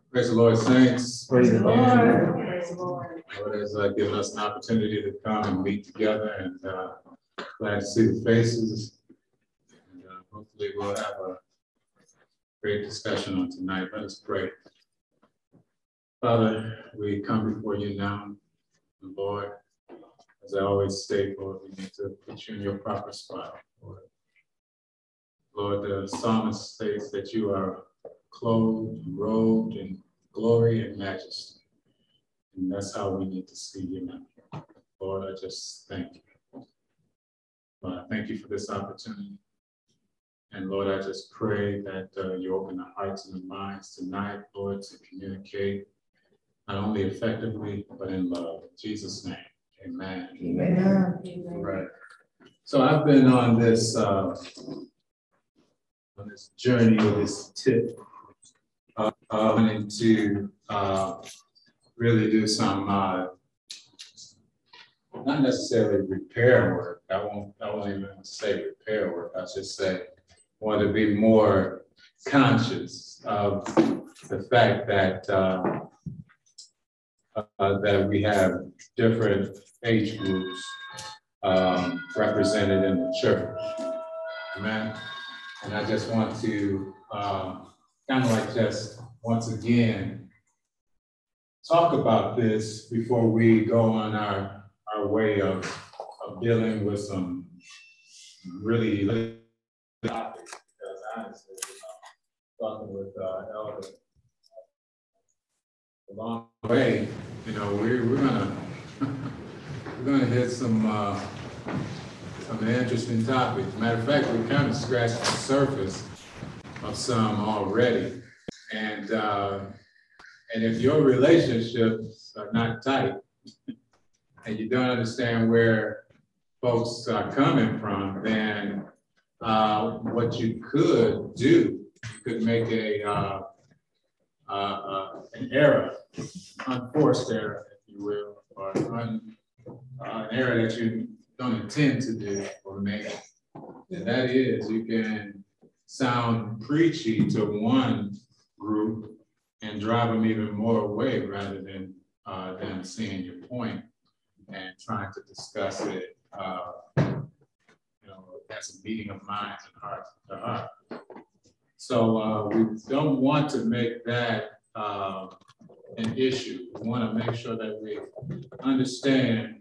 Praise the Lord, saints. Praise the Lord. Praise the Lord. Lord has given us an opportunity to come and meet together, and glad to see the faces. And hopefully we'll have a great discussion on tonight. Let us pray. Father, we come before you now, and Lord, as I always state, Lord, we need to put you in your proper spot, Lord. Lord, the psalmist states that you are clothed, robed in glory and majesty. And that's how we need to see you now. Lord, I just thank you. Lord, I thank you for this opportunity. And Lord, I just pray that you open the hearts and the minds tonight, Lord, to communicate not only effectively, but in love. In Jesus' name, amen. Amen. Amen. Right. So I've been on this journey or this tip wanting to really do some not necessarily repair work. I won't even say repair work. I should say want to be more conscious of the fact that that we have different age groups represented in the church. Amen. And I just want to kind of like just once again talk about this before we go on our way of dealing with some really topics. Because honestly, talking with Elder along the way, we're gonna hit some interesting topics. Matter of fact, we kind of scratched the surface of some already, and if your relationships are not tight, and you don't understand where folks are coming from, then what you could do, you could make an error, unforced error, if you will, or an error that you don't intend to do or make. And that is, you can sound preachy to one group and drive them even more away rather than seeing your point and trying to discuss it, as a meeting of minds and hearts to heart. So we don't want to make that an issue. We want to make sure that we understand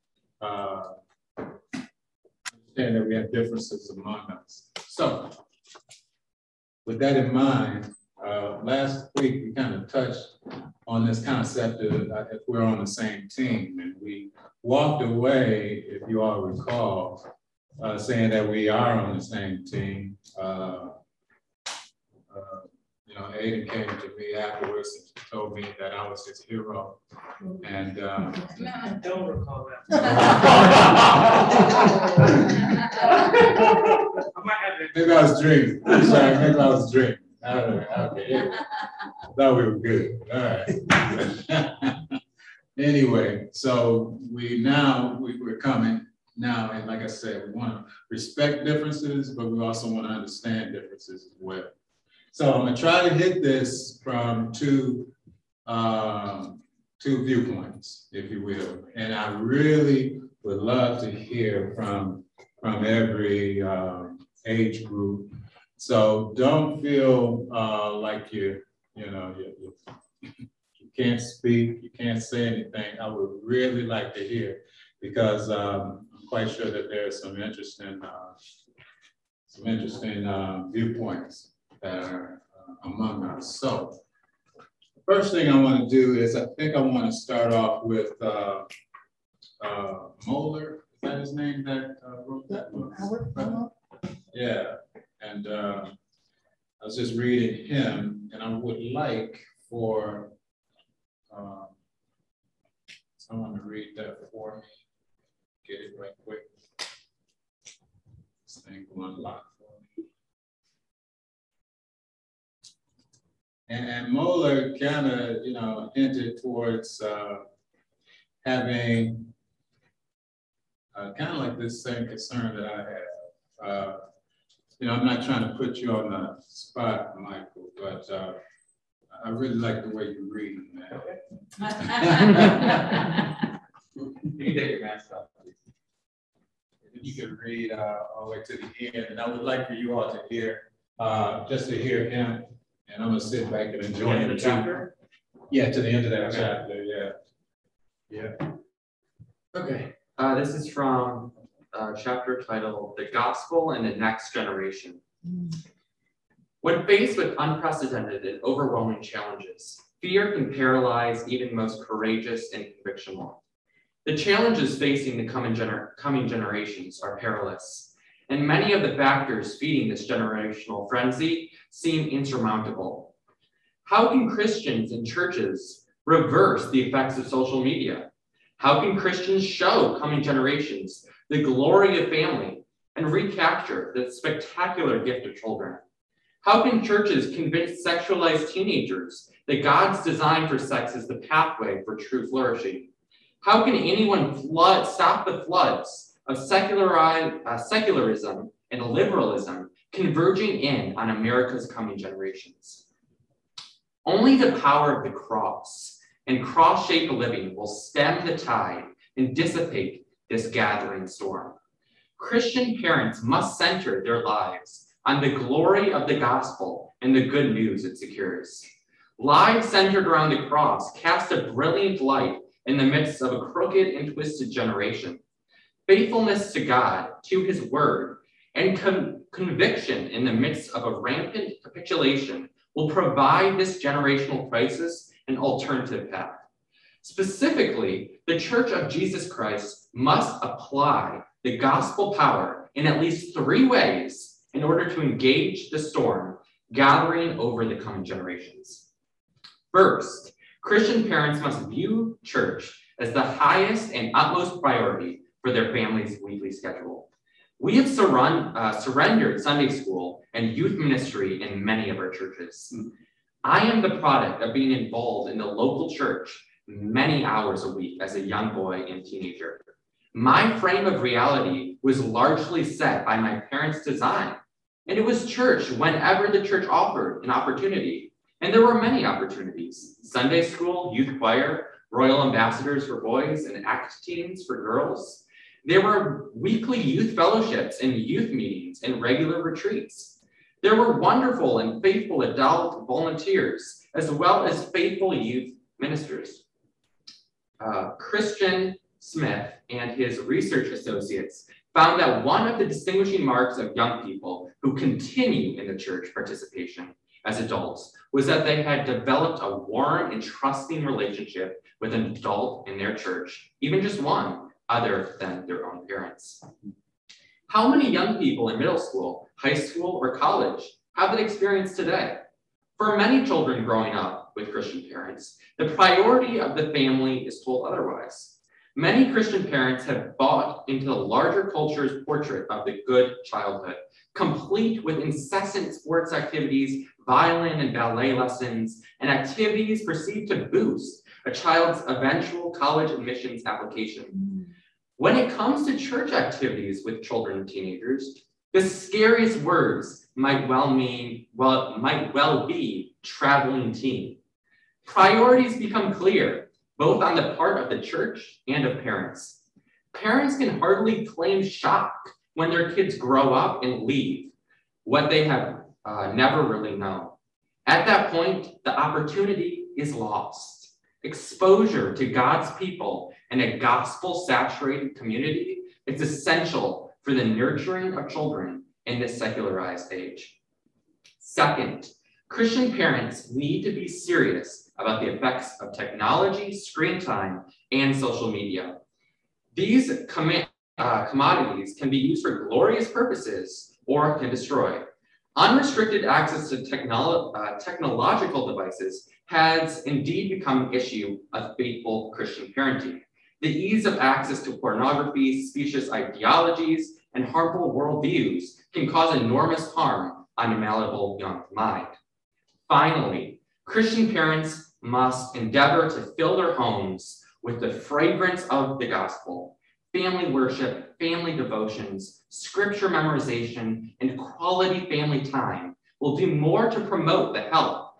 that we have differences among us. So with that in mind, last week we kind of touched on this concept of if we're on the same team, and we walked away, if you all recall, saying that we are on the same team. Aiden came to me afterwards and told me that I was his hero. And I don't recall that. I might have it. Maybe I was dreaming. I'm sorry, maybe I was dreaming. Okay. Thought we were good. All right. Anyway, so we're coming now, and like I said, we want to respect differences, but we also want to understand differences as well. So I'm going to try to hit this from two viewpoints, if you will. And I really would love to hear from every age group. So don't feel like you can't speak, you can't say anything. I would really like to hear, because I'm quite sure that there are some interesting viewpoints that are among us. So the first thing I want to do is I think I want to start off with Moeller. Is that his name that wrote that book? Yeah, and I was just reading him, and I would like for someone to read that for me. Get it right quick. This thing will unlock for me. And Moeller kind of, hinted towards having kind of like this same concern that I have. I'm not trying to put you on the spot, Michael, but I really like the way you read, man. You can take your mask off, please. If you could read all the way to the end, and I would like for you all to hear, just to hear him, and I'm gonna sit back and enjoy Yeah, him the too. chapter? Yeah, to the end of that Okay. chapter, yeah. Yeah. Okay, this is from a chapter titled The Gospel and the Next Generation. When faced with unprecedented and overwhelming challenges, fear can paralyze even most courageous and convictional. The challenges facing the coming generations are perilous, and many of the factors feeding this generational frenzy seem insurmountable. How can Christians and churches reverse the effects of social media? How can Christians show coming generations the glory of family and recapture the spectacular gift of children? How can churches convince sexualized teenagers that God's design for sex is the pathway for true flourishing? How can anyone stop the floods of secularism and liberalism converging in on America's coming generations? Only the power of the cross and cross-shaped living will stem the tide and dissipate this gathering storm. Christian parents must center their lives on the glory of the gospel and the good news it secures. Lives centered around the cross cast a brilliant light in the midst of a crooked and twisted generation. Faithfulness to God, to his word, and conviction in the midst of a rampant capitulation will provide this generational crisis an alternative path. Specifically, the Church of Jesus Christ must apply the gospel power in at least 3 ways in order to engage the storm gathering over the coming generations. First, Christian parents must view church as the highest and utmost priority for their family's weekly schedule. We have surrendered Sunday school and youth ministry in many of our churches. I am the product of being involved in the local church many hours a week as a young boy and teenager. My frame of reality was largely set by my parents' design, and it was church whenever the church offered an opportunity. And there were many opportunities: Sunday school, youth choir, Royal Ambassadors for boys, and ACT teams for girls. There were weekly youth fellowships and youth meetings and regular retreats. There were wonderful and faithful adult volunteers, as well as faithful youth ministers. Christian Smith and his research associates found that one of the distinguishing marks of young people who continue in the church participation as adults was that they had developed a warm and trusting relationship with an adult in their church, even just one, other than their own parents. How many young people in middle school, high school, or college have that experience today? For many children growing up with Christian parents, the priority of the family is told otherwise. Many Christian parents have bought into the larger culture's portrait of the good childhood, complete with incessant sports activities, violin and ballet lessons, and activities perceived to boost a child's eventual college admissions application. When it comes to church activities with children and teenagers, the scariest words might well be traveling teen. Priorities become clear, both on the part of the church and of parents. Parents can hardly claim shock when their kids grow up and leave what they have never really known. At that point, the opportunity is lost. Exposure to God's people and a gospel-saturated community is essential for the nurturing of children in this secularized age. Second, Christian parents need to be serious about the effects of technology, screen time, and social media. These commodities can be used for glorious purposes or can destroy. Unrestricted access to technological devices has indeed become an issue of faithful Christian parenting. The ease of access to pornography, specious ideologies, and harmful worldviews can cause enormous harm on a malleable young mind. Finally, Christian parents must endeavor to fill their homes with the fragrance of the gospel. Family worship, family devotions, scripture memorization, and quality family time will do more to promote the health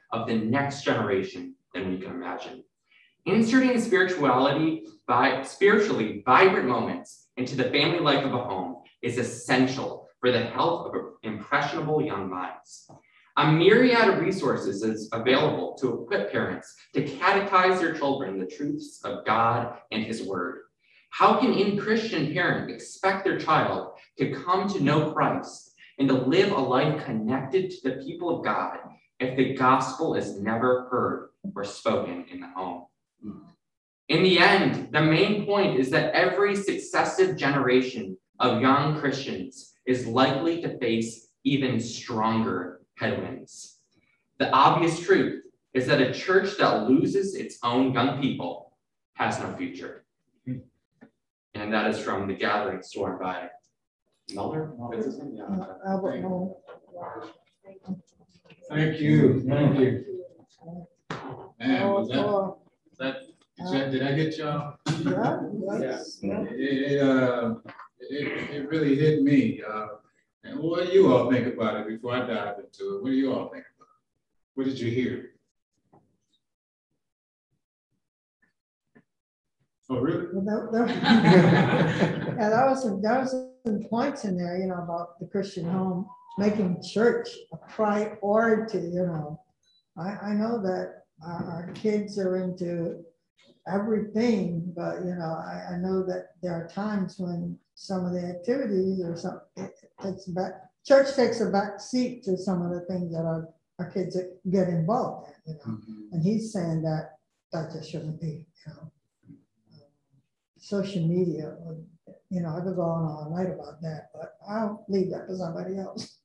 of the next generation than we can imagine. Inserting spiritually vibrant moments into the family life of a home is essential for the health of impressionable young minds. A myriad of resources is available to equip parents to catechize their children the truths of God and his word. How can any Christian parent expect their child to come to know Christ and to live a life connected to the people of God if the gospel is never heard or spoken in the home? In the end, the main point is that every successive generation of young Christians is likely to face even stronger headwinds. The obvious truth is that a church that loses its own young people has no future. And that is from The Gathering Storm by Muller. Albert Muller. Thank you. Thank you. Man, was Oh, did I get y'all? yeah, yes, yeah. It really hit me. And what do you all think about it before I dive into it? What do you all think about it? What did you hear? Oh, really? Well, yeah, there was some points in there, about the Christian home, making church a priority, I know that our kids are into everything, but, I know that there are times when some of the activities or something, church takes a back seat to some of the things that our kids get involved in, and he's saying that just shouldn't be, social media, I could go on all night about that, but I'll leave that to somebody else.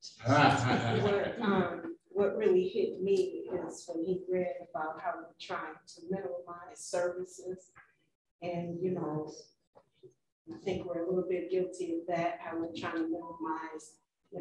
What really hit me is when he read about how we're trying to minimize services. And, I think we're a little bit guilty of that, how we're trying to minimize,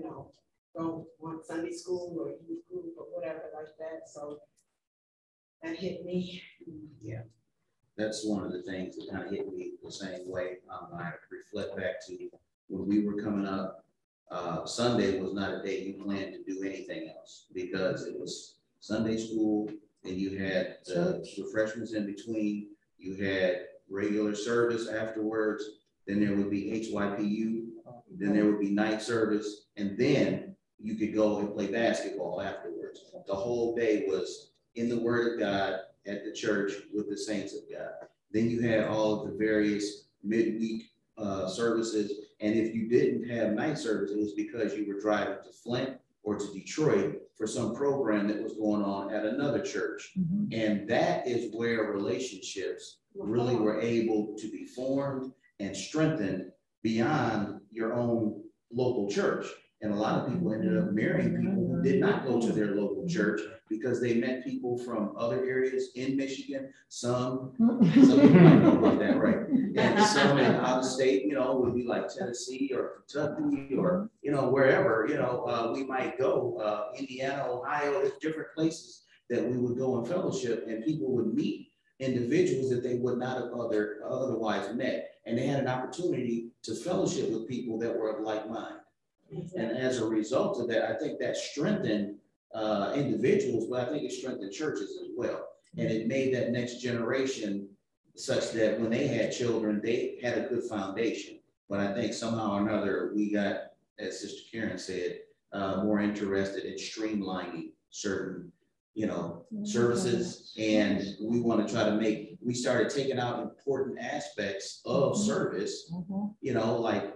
go on Sunday school or youth group or whatever like that. So that hit me. Yeah. That's one of the things that kind of hit me the same way. I reflect back to when we were coming up, Sunday was not a day you planned to do anything else because it was Sunday school and you had the refreshments in between, you had regular service afterwards, then there would be HYPU, then there would be night service, and then you could go and play basketball afterwards. The whole day was in the Word of God, at the church with the saints of God. Then you had all of the various midweek services. And if you didn't have night service, it was because you were driving to Flint or to Detroit for some program that was going on at another church. And that is where relationships really were able to be formed and strengthened beyond your own local church. And a lot of people ended up marrying people who did not go to their local church because they met people from other areas in Michigan. Some people might know about that, right? And some out of state, would be like Tennessee or Kentucky or, wherever, we might go, Indiana, Ohio, there's different places that we would go in fellowship and people would meet individuals that they would not have otherwise met. And they had an opportunity to fellowship with people that were of like mind. And as a result of that, I think that strengthened individuals, but I think it strengthened churches as well. And it made that next generation such that when they had children, they had a good foundation. But I think somehow or another, we got, as Sister Karen said, more interested in streamlining certain, services. And we want to try to we started taking out important aspects of service, like,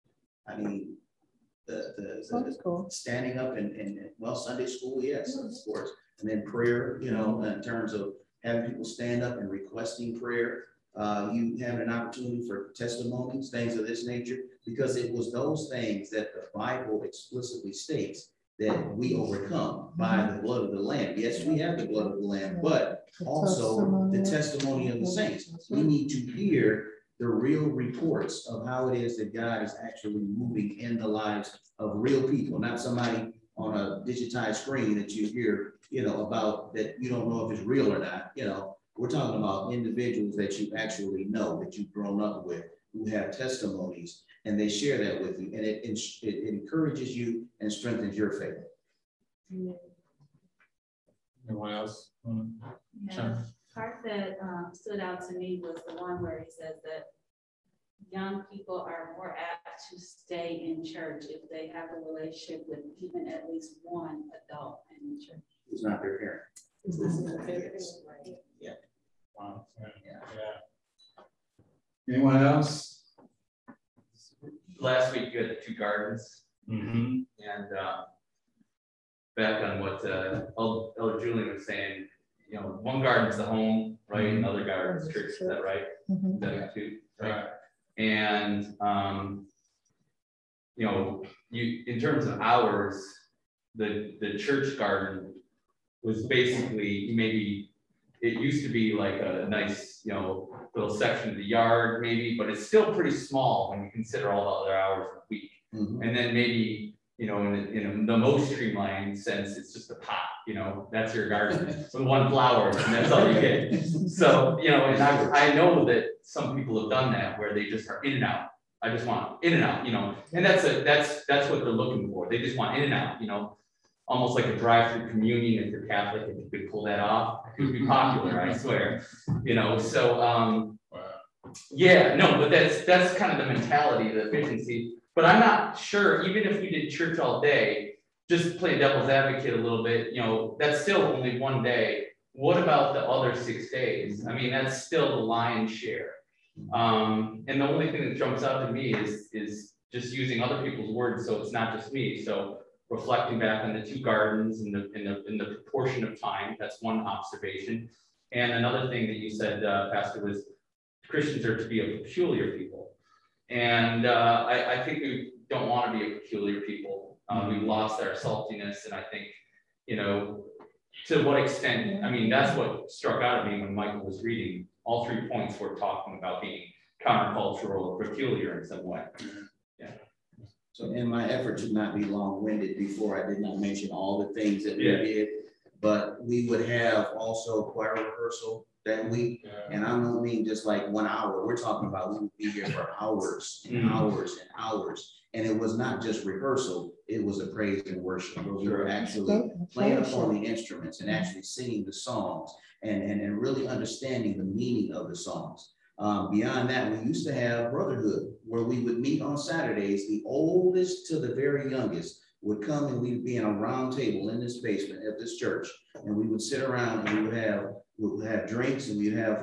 the standing up and Sunday school, yes, of course. And then prayer, in terms of having people stand up and requesting prayer. You have an opportunity for testimonies, things of this nature, because it was those things that the Bible explicitly states that we overcome by the blood of the Lamb. Yes, we have the blood of the Lamb, but also the testimony of the saints. We need to hear the real reports of how it is that God is actually moving in the lives of real people, not somebody on a digitized screen that you hear, about that you don't know if it's real or not. We're talking about individuals that you actually know, that you've grown up with, who have testimonies, and they share that with you, and it encourages you and strengthens your faith. Anyone else? Yeah, part that stood out to me was the one where he says that young people are more apt to stay in church if they have a relationship with even at least one adult in the church. Who's not their parent. Yeah. Wow. Yeah. Anyone else? Last week you had the two gardens, Mm-hmm. and back on what Elder Julian was saying, you know, one garden's the home, right? Another garden's church. Is that right? Mhm. That too, right? Right. And you know, in terms of hours, the church garden was basically maybe, it used to be like a nice, you know, little section of the yard maybe, but it's still pretty small when you consider all the other hours of the week. Mhm. And then maybe, you know, in the most streamlined sense, it's just a pot, you know, that's your garden with one flower, and that's all you get. So, you know, and I know that some people have done that where they just are in and out. I just want in and out, you know, and that's what they're looking for. They just want in and out, you know, almost like a drive-through communion. If you're Catholic, if you could pull that off, it would be popular, I swear, you know. So, yeah, no, but that's kind of the mentality, the efficiency. But I'm not sure, even if we did church all day, just play devil's advocate a little bit, you know, that's still only one day. What about the other 6 days? I mean, that's still the lion's share. And the only thing that jumps out to me is just using other people's words, so it's not just me. So reflecting back on the two gardens and in the proportion of time, that's one observation. And another thing that you said, Pastor, was Christians are to be a peculiar people. And I think we don't want to be a peculiar people. We've lost our saltiness, and I think, you know, to what extent, I mean, that's what struck out at me when Michael was reading. All 3 points were talking about being countercultural or peculiar in some way. Yeah. So in my effort to not be long-winded before, I did not mention all the things that we did, but we would have also choir rehearsal that week. And I don't mean just like 1 hour. We're talking about we would be here for hours and hours and hours. And it was not just rehearsal, it was a praise and worship where we were actually playing upon the instruments and actually singing the songs and really understanding the meaning of the songs. Beyond that, we used to have brotherhood where we would meet on Saturdays. The oldest to the very youngest would come, and we'd be in a round table in this basement at this church, and we would sit around and we would have drinks, and we'd have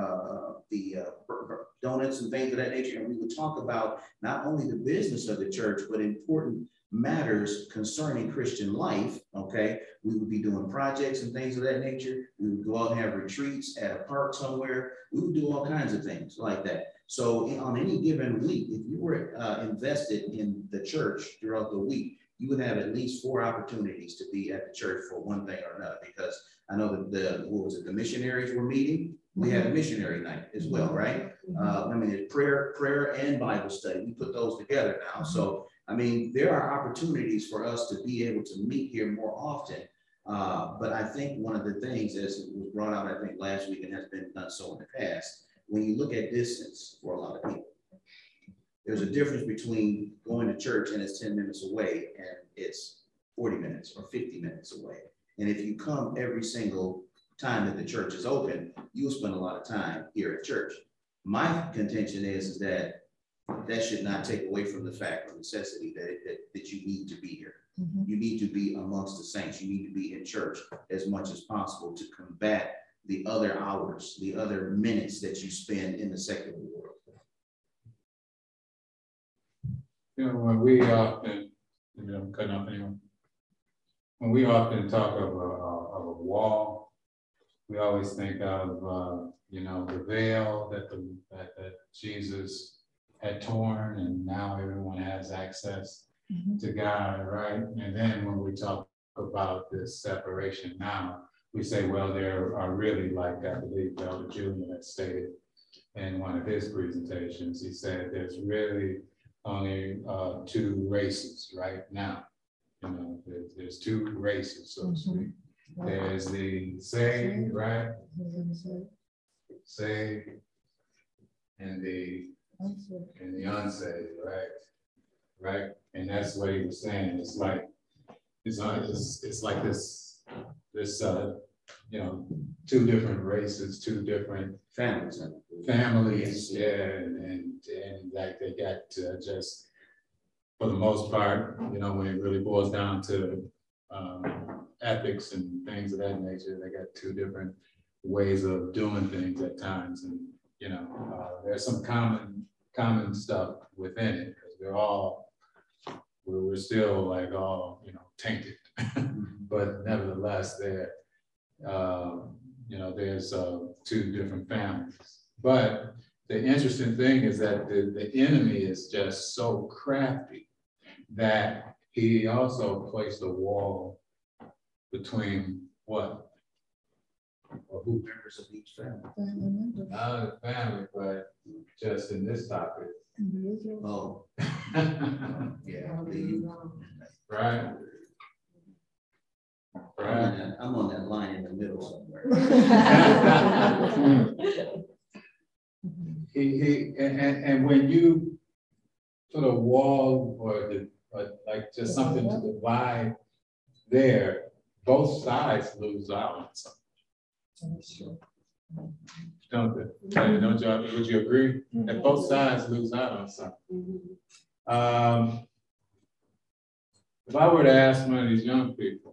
donuts and things of that nature, and we would talk about not only the business of the church, but important matters concerning Christian life. Okay, we would be doing projects and things of that nature. We would go out and have retreats at a park somewhere. We would do all kinds of things like that. So on any given week, if you were invested in the church throughout the week, you would have at least 4 opportunities to be at the church for one thing or another. Because I know that the missionaries were meeting. We had a missionary night as well, right? I mean, it's prayer and Bible study. We put those together now. So, I mean, there are opportunities for us to be able to meet here more often. But I think one of the things, as was brought out, I think last week, and has been done so in the past, when you look at distance for a lot of people, there's a difference between going to church and it's 10 minutes away and it's 40 minutes or 50 minutes away. And if you come every single time that the church is open, you'll spend a lot of time here at church. My contention is that should not take away from the fact or necessity that you need to be here. You need to be amongst the saints. You need to be in church as much as possible to combat the other hours, the other minutes that you spend in the secular world. You know, when we often, I'm cutting off anyone. When we often talk of a wall, we always think of you know, the veil that Jesus had torn, and now everyone has access to God, right? And then when we talk about this separation now, we say, well, there are really, like I believe Elder Julian had stated in one of his presentations, he said there's really only 2 races right now. You know, there's 2 races, so to speak. There's the saved, right? Saved, and the unsaved, right? Right, and that's what he was saying. It's like this you know, two different races, two different Families. yeah, and like they got just, for the most part, you know, when it really boils down to ethics and things of that nature, they got two different ways of doing things at times, and you know, there's some common stuff within it because we're still like all, you know, tainted, but nevertheless, there, you know, there's two different families. But the interesting thing is that the enemy is just so crafty that he also placed a wall between what? Or who? Members of each family. Not the family, but just in this topic. Oh, yeah. Right. Right. I'm on that line in the middle somewhere. And when you put a wall or like just something to divide there, both sides lose out on something. Don't they? Don't you? Would you agree that both sides lose out on something? If I were to ask one of these young people,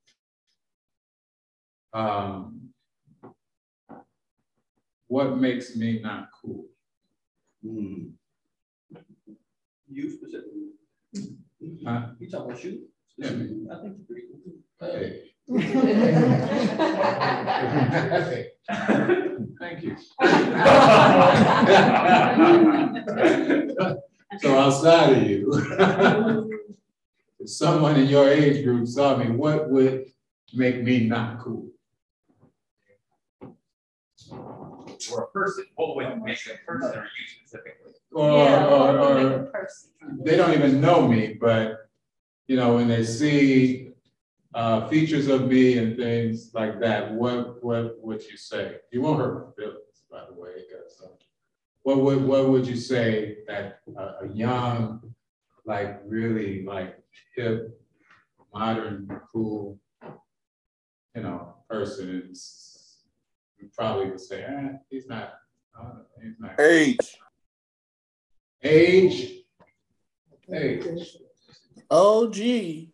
what makes me not cool? Hmm. You specifically? Huh? You talking about you? Yeah. I think you're pretty cool. Hey. Thank you. So outside of you, if someone in your age group saw me, what would make me not cool? Or a person, what would make a person or you specifically? Or they don't even know me, but you know, when they see features of me and things like that, what would you say? You won't hurt my feelings, by the way, because what would you say that a young, like really like hip, modern, cool, you know, person is, you probably would say, he's not. Age. Age. Oh, gee.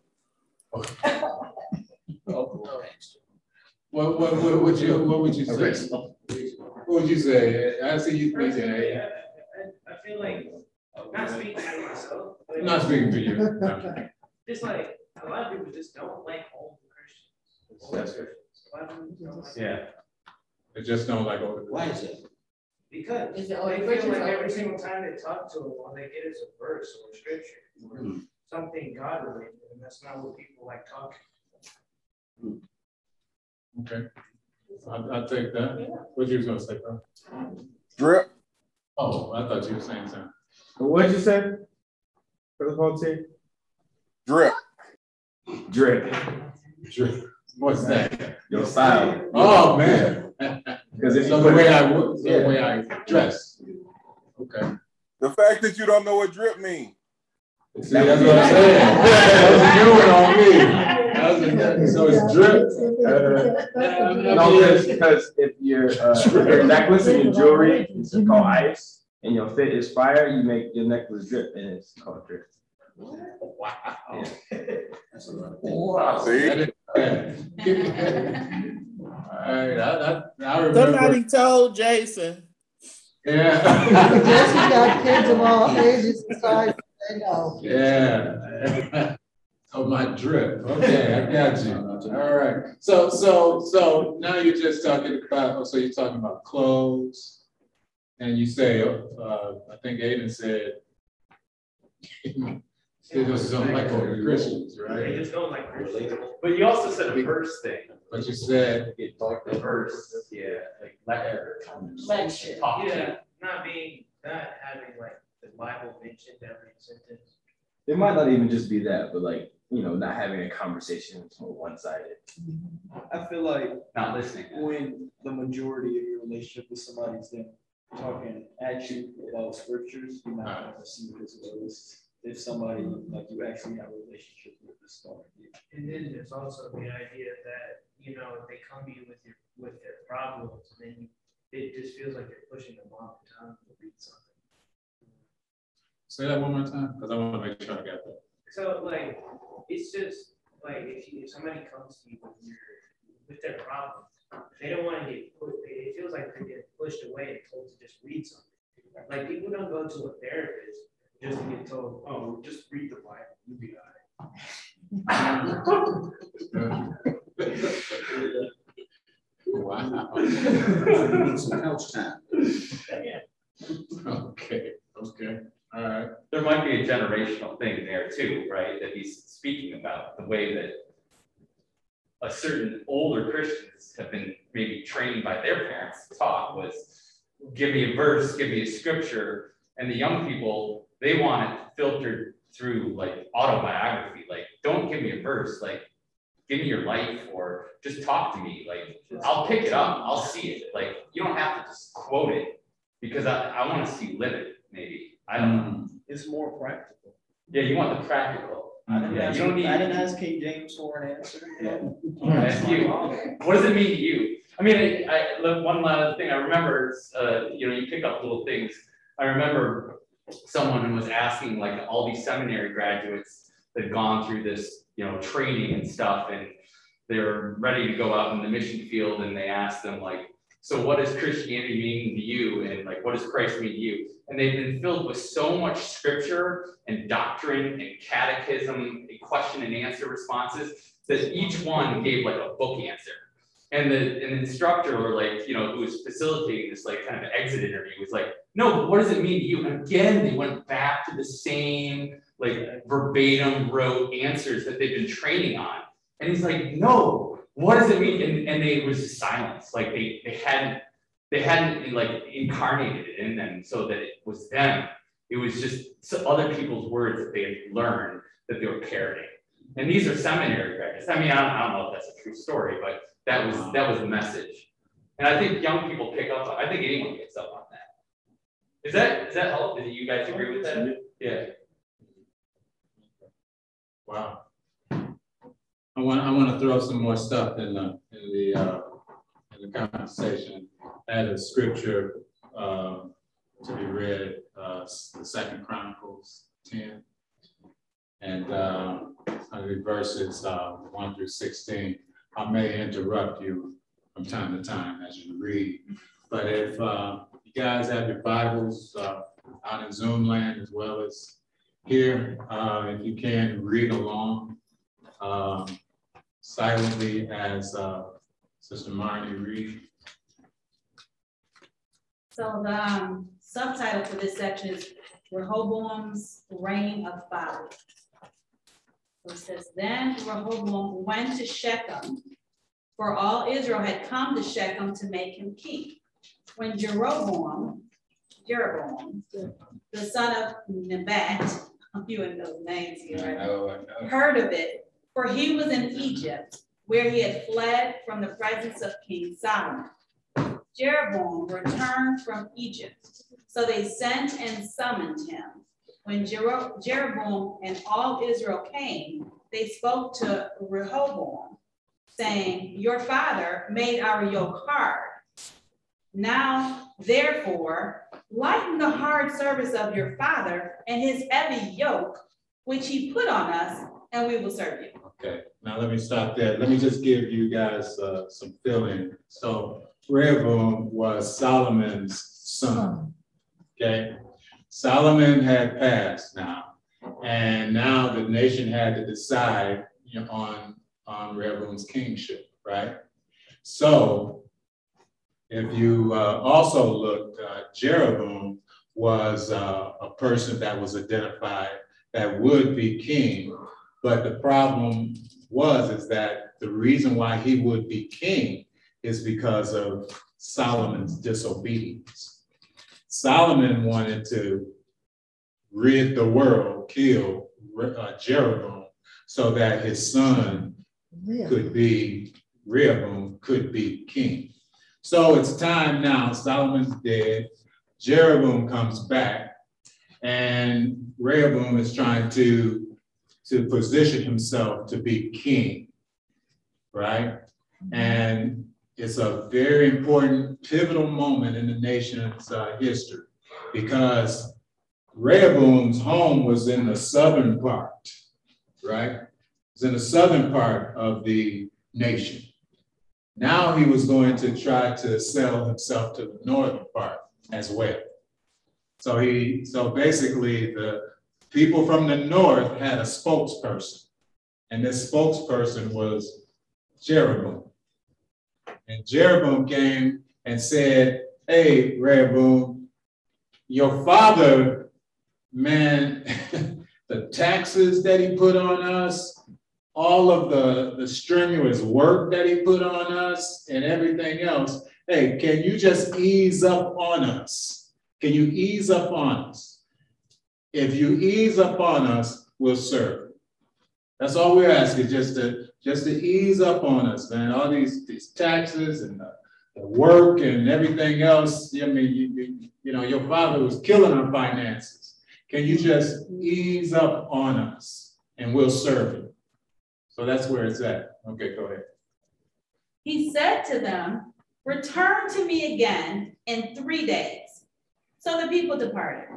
What would you say? What would you say? I see you thinking. I feel like, not speaking for myself, but I'm not speaking for you. No. just like a lot of people just don't like older Christians. That's good. A lot of them don't like Yeah. They just don't like older. Why is that? Because Is they it older feel Christians like or every older single time they talk to them, all they get is a verse or a scripture or something God related, and that's not what people like talking. Okay. I'll take that. What you was gonna say, bro? Drip. Oh, I thought you were saying something. What'd you say? For the whole team? Drip. Drip. What's that? Your style. Oh man. Because if So you the put way it, the way I dress. Okay. The fact that you don't know what drip means. See, that's what I'm saying. That was a good one on me. So it's drip. no, because if your necklace and your jewelry is called ice and your fit is fire, you make your necklace drip and it's called drip. Wow. Yeah. That's a lot of Wow. See? All right, I remember. Somebody told Jason. Yeah. Jesse got kids of all ages and sizes, they know. Yeah. Oh, my drip. Okay, I got you. All right. So now you're just talking about, so you're talking about clothes, and you say, I think Aiden said, they just don't like older Christians, They right? just don't like Christians. But you also said a verse thing. But you said, It talked the verse. Yeah, like lecture. Lecture. Talk. Yeah, not having like the Bible mentioned every sentence. It might not even just be that, but like, you know, not having a conversation one-sided. I feel like Not listening. when the majority of your relationship with somebody is then talking at you about scriptures, you're not going to see this as if somebody like you actually have a relationship with the story. And then there's also the idea that, you know, if they come to you with their problems, and then it just feels like you're pushing them off the time to read something. Say that one more time, because I want to make sure I got that. So like, it's just like if somebody comes to you with their problems, they don't want to get put. It feels like they're getting pushed away and told to just read something. Like people don't go to a therapist just to get told, "Oh, just read the Bible, you'll be all Wow. Need some couch time. right." Okay. All right. There might be a generational thing there too, right? That he's speaking about the way that a certain older Christians have been maybe trained by their parents to talk was give me a verse, give me a scripture, and the young people, they want it filtered through like autobiography. Like, don't give me a verse, like give me your life or just talk to me. Like, I'll pick it up, I'll see it. Like, you don't have to just quote it because I want to see you live it, maybe. I don't know. It's more practical. Yeah, you want the practical. I didn't Yeah, ask King James for an answer. Yeah. That's you. What does it mean to you? I mean, one last thing I remember is, you pick up little things. I remember someone was asking like all these seminary graduates that had gone through this, training and stuff, and they're ready to go out in the mission field, and they asked them like, so what does Christianity mean to you? And like, what does Christ mean to you? And they've been filled with so much scripture and doctrine and catechism and question and answer responses that each one gave like a book answer. And an instructor or who was facilitating this kind of exit interview was like, no, but what does it mean to you? And again, they went back to the same verbatim wrote answers that they've been training on. And he's like, no, what does it mean? And it was just silence. Like they hadn't incarnated it in them so that it was them. It was just other people's words that they had learned that they were parroting. And these are seminary graduates. I mean, I don't know if that's a true story, but that was the message. And I think young people pick up on, I think anyone picks up on that. Does that help? Do you guys agree with that? Yeah. Wow. I want to throw some more stuff in the conversation. I had a scripture to be read, the 2 Chronicles 10, and verses 1 through 16. I may interrupt you from time to time as you read, but if you guys have your Bibles out in Zoom land as well as here, if you can read along silently as Sister Marnie reads. So the subtitle for this section is Rehoboam's Reign of Folly. So it says, then Rehoboam went to Shechem, for all Israel had come to Shechem to make him king. When Jeroboam, the son of Nebat, you and those names here, right? I know. Heard of it, for he was in Egypt, where he had fled from the presence of King Solomon. Jeroboam returned from Egypt, so they sent and summoned him. When Jeroboam and all Israel came, they spoke to Rehoboam, saying, your father made our yoke hard. Now, therefore, lighten the hard service of your father and his heavy yoke, which he put on us, and we will serve you. Okay, now let me stop there. Let me just give you guys some feeling. So Rehoboam was Solomon's son, okay? Solomon had passed now, and now the nation had to decide on Rehoboam's kingship, right? So if you also look, Jeroboam was a person that was identified that would be king, but the problem is that the reason why he would be king is because of Solomon's disobedience. Solomon wanted to rid the world, kill Jeroboam, so that his son Rehoboam could be king. So it's time now, Solomon's dead, Jeroboam comes back, and Rehoboam is trying to position himself to be king, right? And it's a very important pivotal moment in the nation's history, because Rehoboam's home was in the southern part, right? It's in the southern part of the nation. Now he was going to try to sell himself to the northern part as well. So basically the people from the north had a spokesperson, and this spokesperson was Jeroboam. And Jeroboam came and said, hey, Rehoboam, your father, man, the taxes that he put on us, all of the strenuous work that he put on us and everything else, hey, can you just ease up on us? Can you ease up on us? If you ease up on us, we'll serve. That's all we're asking, just to ease up on us, man. All these taxes and the work and everything else. I mean, you know, your father was killing our finances. Can you just ease up on us and we'll serve you? So that's where it's at. Okay, go ahead. He said to them, return to me again in 3 days. So the people departed.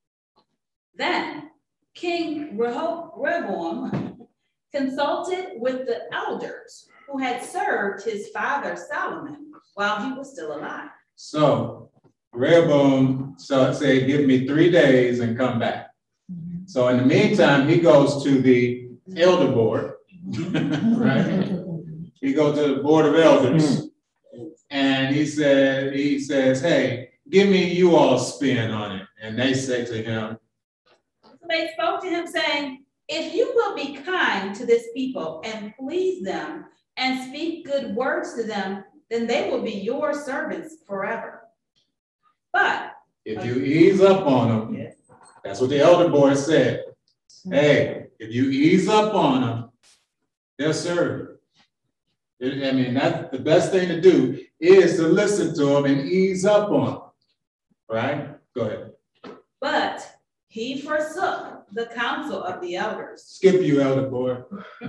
Then King Rehoboam consulted with the elders who had served his father Solomon while he was still alive. So Rehoboam said, give me 3 days and come back. So in the meantime, he goes to the elder board, right? He goes to the board of elders, and he says, hey, give me you all spin on it. And they say to him, so they spoke to him saying, if you will be kind to this people and please them and speak good words to them, then they will be your servants forever. But if you ease up on them, yes. That's what the elder board said. Hey, if you ease up on them, they'll serve you. I mean, that's the best thing to do is to listen to them and ease up on them. Right? Go ahead. But he forsook the counsel of the elders. Skip you, elder boy.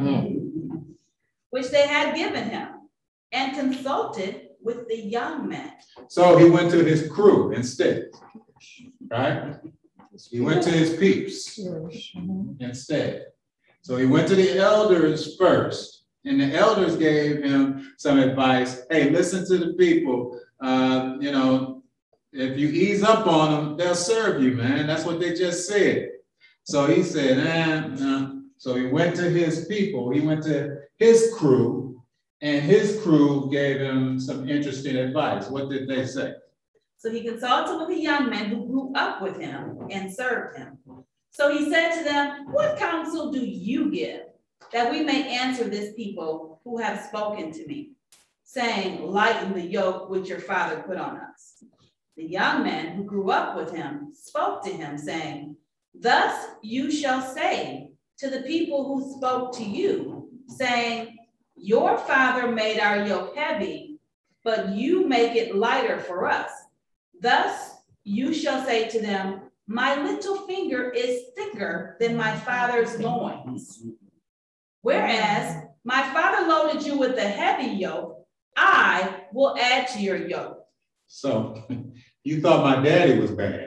Which they had given him, and consulted with the young men. So he went to his crew instead, right? He went to his peeps instead. So he went to the elders first, and the elders gave him some advice. Hey, listen to the people. You know, if you ease up on them, they'll serve you, man. That's what they just said. So he said, no. So he went to his people. He went to his crew, and his crew gave him some interesting advice. What did they say? So he consulted with the young men who grew up with him and served him. So he said to them, what counsel do you give that we may answer this people who have spoken to me, saying, lighten the yoke which your father put on us? The young men who grew up with him spoke to him, saying, thus you shall say to the people who spoke to you, saying, your father made our yoke heavy, but you make it lighter for us. Thus you shall say to them, my little finger is thicker than my father's loins. Whereas my father loaded you with a heavy yoke, I will add to your yoke. So you thought my daddy was bad.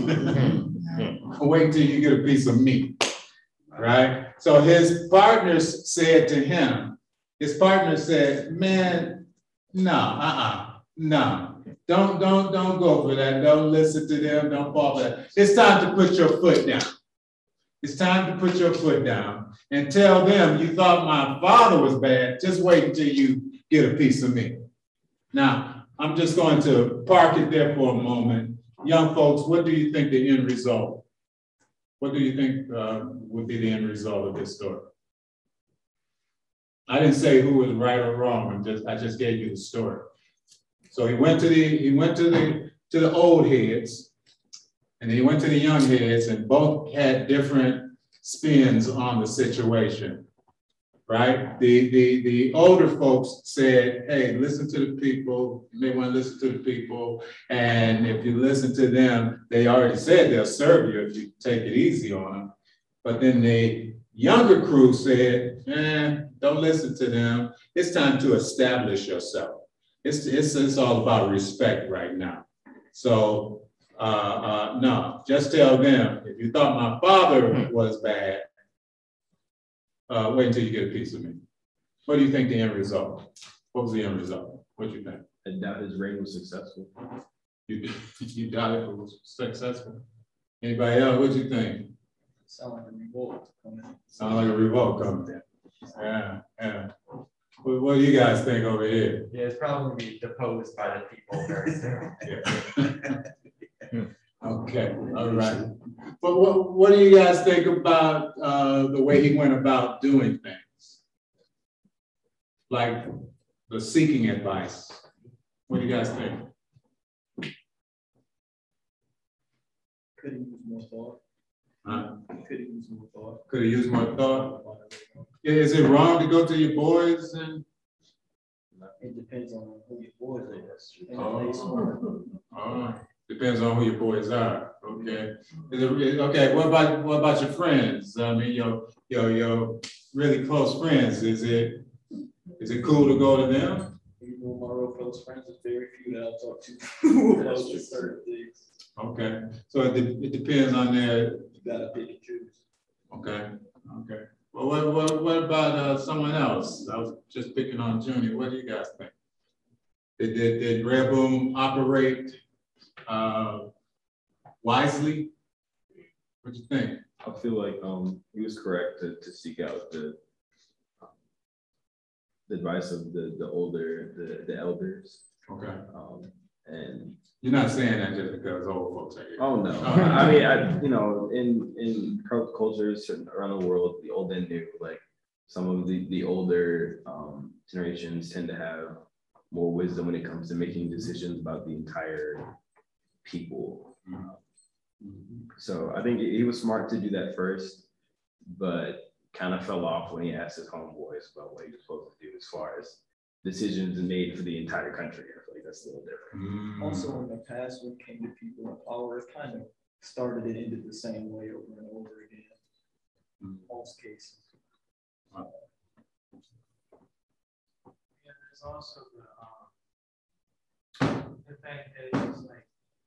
Wait till you get a piece of meat, right? So his partners said to him, man, no. Don't go for that. Don't listen to them. Don't fall for that. It's time to put your foot down. It's time to put your foot down and tell them you thought my father was bad. Just wait until you get a piece of me. Now, I'm just going to park it there for a moment. Young folks, what do you think the end result? What do you think would be the end result of this story? I didn't say who was right or wrong. I just gave you the story. So he went to the old heads, and then he went to the young heads, and both had different spins on the situation, right? The older folks said, hey, listen to the people. You may want to listen to the people, and if you listen to them, they already said they'll serve you if you take it easy on them. But then the younger crew said, don't listen to them. it's time to establish yourself. It's all about respect right now. So no, just tell them, if you thought my father was bad, wait until you get a piece of me. What do you think the end result? What was the end result? What do you think? I doubt his reign was successful. You doubt it was successful? Anybody else, what do you think? Sound like a revolt coming. Sound like a revolt coming in. Yeah. What do you guys think over here? Yeah, it's probably gonna be deposed by the people very soon. Yeah. Okay, all right. But what do you guys think about the way he went about doing things? Like the seeking advice. What do you guys think? Could have used more thought. Huh? Could have used more thought. Could have used more thought. Is it wrong to go to your boys and? It depends on who your boys are. Oh, depends on who your boys are. Okay. Okay. What about your friends? I mean, your really close friends. Is it cool to go to them? Even with my real close friends, there's very few that I'll talk to who close to certain things. Okay. So it depends on their. You gotta pick and choose. Okay. Okay. Well, what about someone else? I was just picking on Junior. What do you guys think? Did Rehoboam operate wisely? What do you think? I feel like he was correct to seek out the advice of the elders. Okay. And you're not saying that just because old folks are here. Oh no. I mean, in cultures around the world, the old and new, like some of the older generations tend to have more wisdom when it comes to making decisions about the entire people. So I think he was smart to do that first, but kind of fell off when he asked his homeboys about what he was supposed to do as far as decisions made for the entire country. I feel like that's a little different. Also, in the past, when it came to people in power, it kind of started and ended the same way over and over again. In most cases. Yeah, there's also the fact that it's like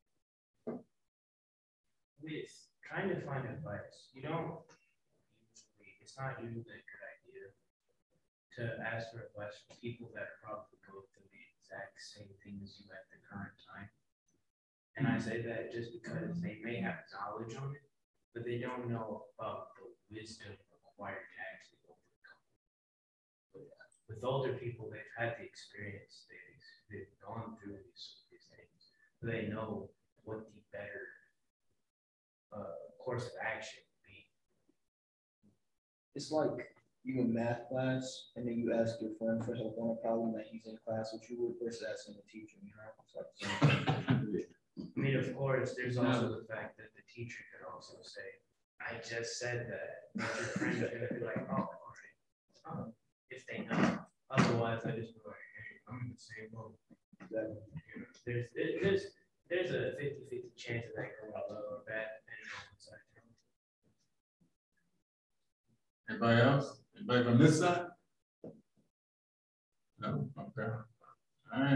with trying to find advice, you don't usually, it's not usually a good idea to ask for advice from people that are probably going through the exact same thing as you at the current time. And I say that just because they may have knowledge on it, but they don't know about the wisdom required to actually overcome it. With older people, they've had the experience, they've gone through these things, so they know what the better course of action would be. It's like you in math class, and then you ask your friend for help on a problem that he's in class with you with versus asking the teacher, you know? It's like, I mean, of course, there's also the fact that the teacher could also say, I just said that. But your friend is going to be like, oh, all right. If they know. Otherwise, I just be like, hey, I'm in the same boat. There's a 50-50 chance of that going out well or bad. Anybody else? Anybody from this side? No? Okay. All right.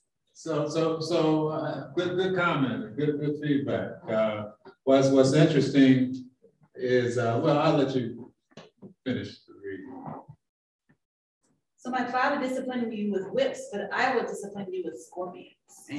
So good comment, good feedback. What's interesting is, well, I'll let you finish the reading. So my father disciplined you with whips, but I will discipline you with scorpions.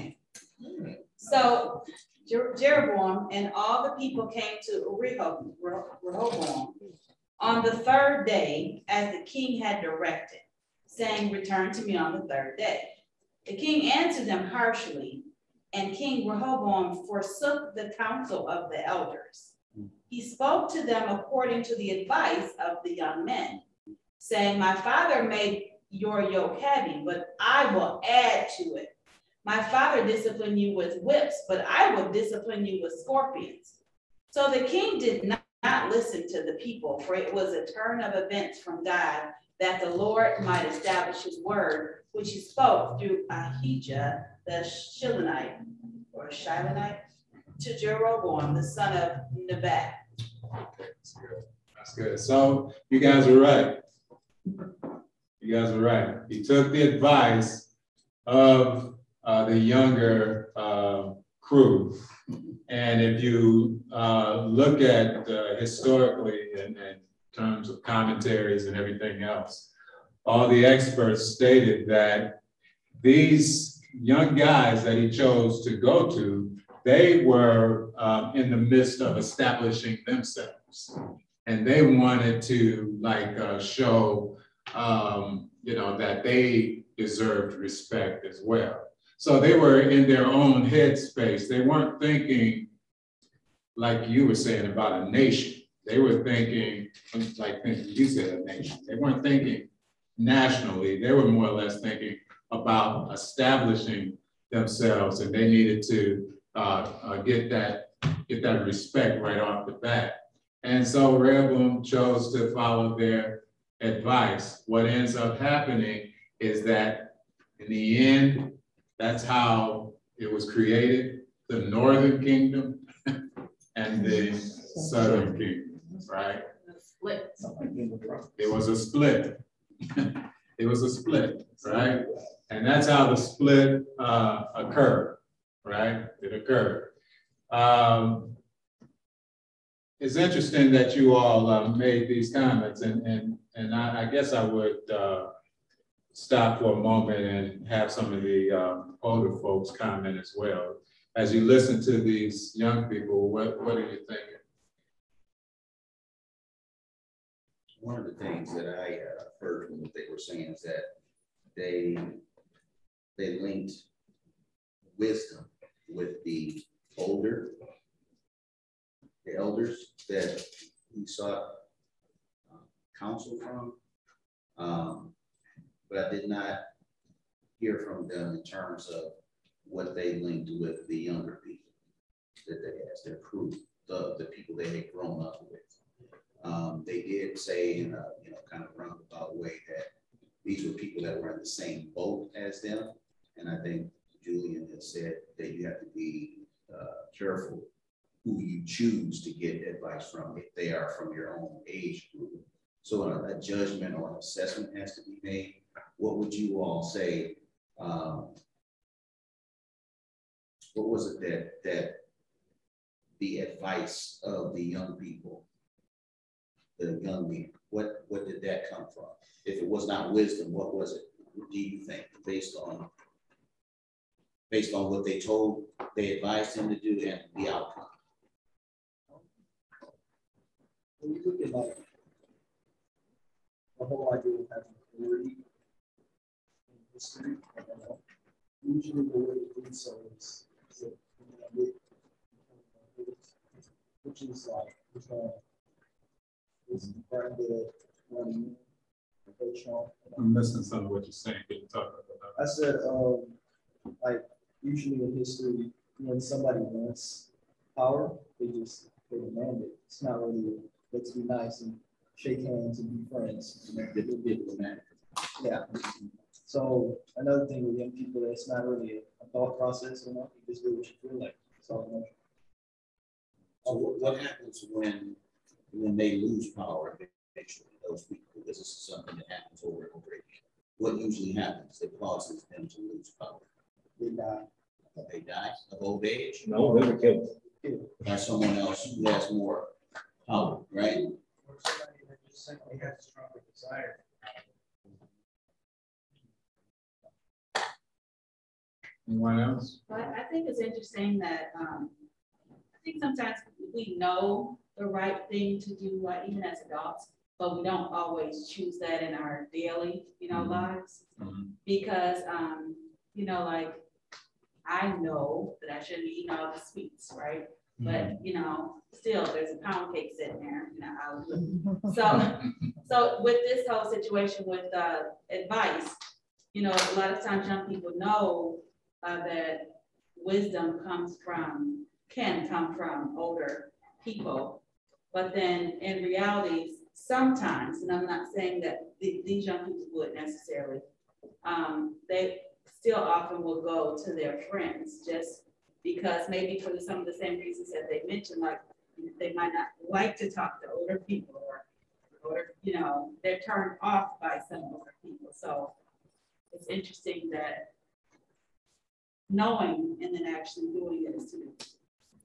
So Jeroboam and all the people came to Rehoboam on the third day, as the king had directed, saying, return to me on the third day. The king answered them harshly, and King Rehoboam forsook the counsel of the elders. He spoke to them according to the advice of the young men, saying, my father made your yoke heavy, but I will add to it. My father disciplined you with whips, but I will discipline you with scorpions. So the king did not listen to the people, for it was a turn of events from God that the Lord might establish his word, which he spoke through Ahijah the Shilonite, or Shilonite, to Jeroboam, the son of Nebat. That's good. So you guys are right. You guys are right. He took the advice of the younger crew. And if you look at historically in terms of commentaries and everything else, all the experts stated that these young guys that he chose to go to, they were in the midst of establishing themselves. And they wanted to show, that they deserved respect as well. So they were in their own headspace. They weren't thinking, like you were saying, about a nation. They were thinking, like you said, a nation. They weren't thinking nationally. They were more or less thinking about establishing themselves, and they needed to get that respect right off the bat. And so Rehoboam chose to follow their advice. What ends up happening is that in the end, that's how it was created, the northern kingdom and the southern kingdom, right? It was a split. It was a split, right? And that's how the split occurred, right? It occurred. It's interesting that you all made these comments, and I guess I would stop for a moment and have some of the older folks comment as well. As you listen to these young people, what are you thinking? One of the things that I heard from what they were saying is that they linked wisdom with the elders that he sought counsel from, but I did not hear from them in terms of what they linked with the younger people that they asked, their crew, the people they had grown up with. They did say in a kind of roundabout way that these were people that were in the same boat as them, and I think Julian has said that you have to be careful who you choose to get advice from if they are from your own age group. So a judgment or an assessment has to be made. What would you all say? What was it that the advice of the young people, the young men, what did that come from? If it was not wisdom, what was it? What do you think, based on what they advised him to do and the outcome? When you look at like the whole idea of having authority in history, usually the way to do so is which is like is branded running. I'm missing some of what you're saying. Can you talk about that? I said, like usually in history, when somebody wants power, they demand it. It's not really let's be nice and shake hands and be friends. Yeah. So another thing with young people, it's not really a thought process enough. You just do what you feel like. So what happens when they lose power? Those people, because this is something that happens over and over again. What usually happens that causes them to lose power? they die. They die of old age? No, they were killed. By someone else who has more power, right? Or somebody that just simply has a stronger desire. Anyone else? But I think it's interesting that I think sometimes we know the right thing to do, like even as adults, but we don't always choose that in our daily, lives. Because, like I know that I shouldn't be eating all the sweets, right? But, still there's a pound cake sitting there, so with this whole situation with advice, a lot of times young people know that wisdom can come from older people, but then in reality, sometimes, and I'm not saying that these young people would necessarily, they still often will go to their friends just because maybe for some of the same reasons that they mentioned, like they might not like to talk to older people or, you know, they're turned off by some older people. So it's interesting that knowing and then actually doing it is two different.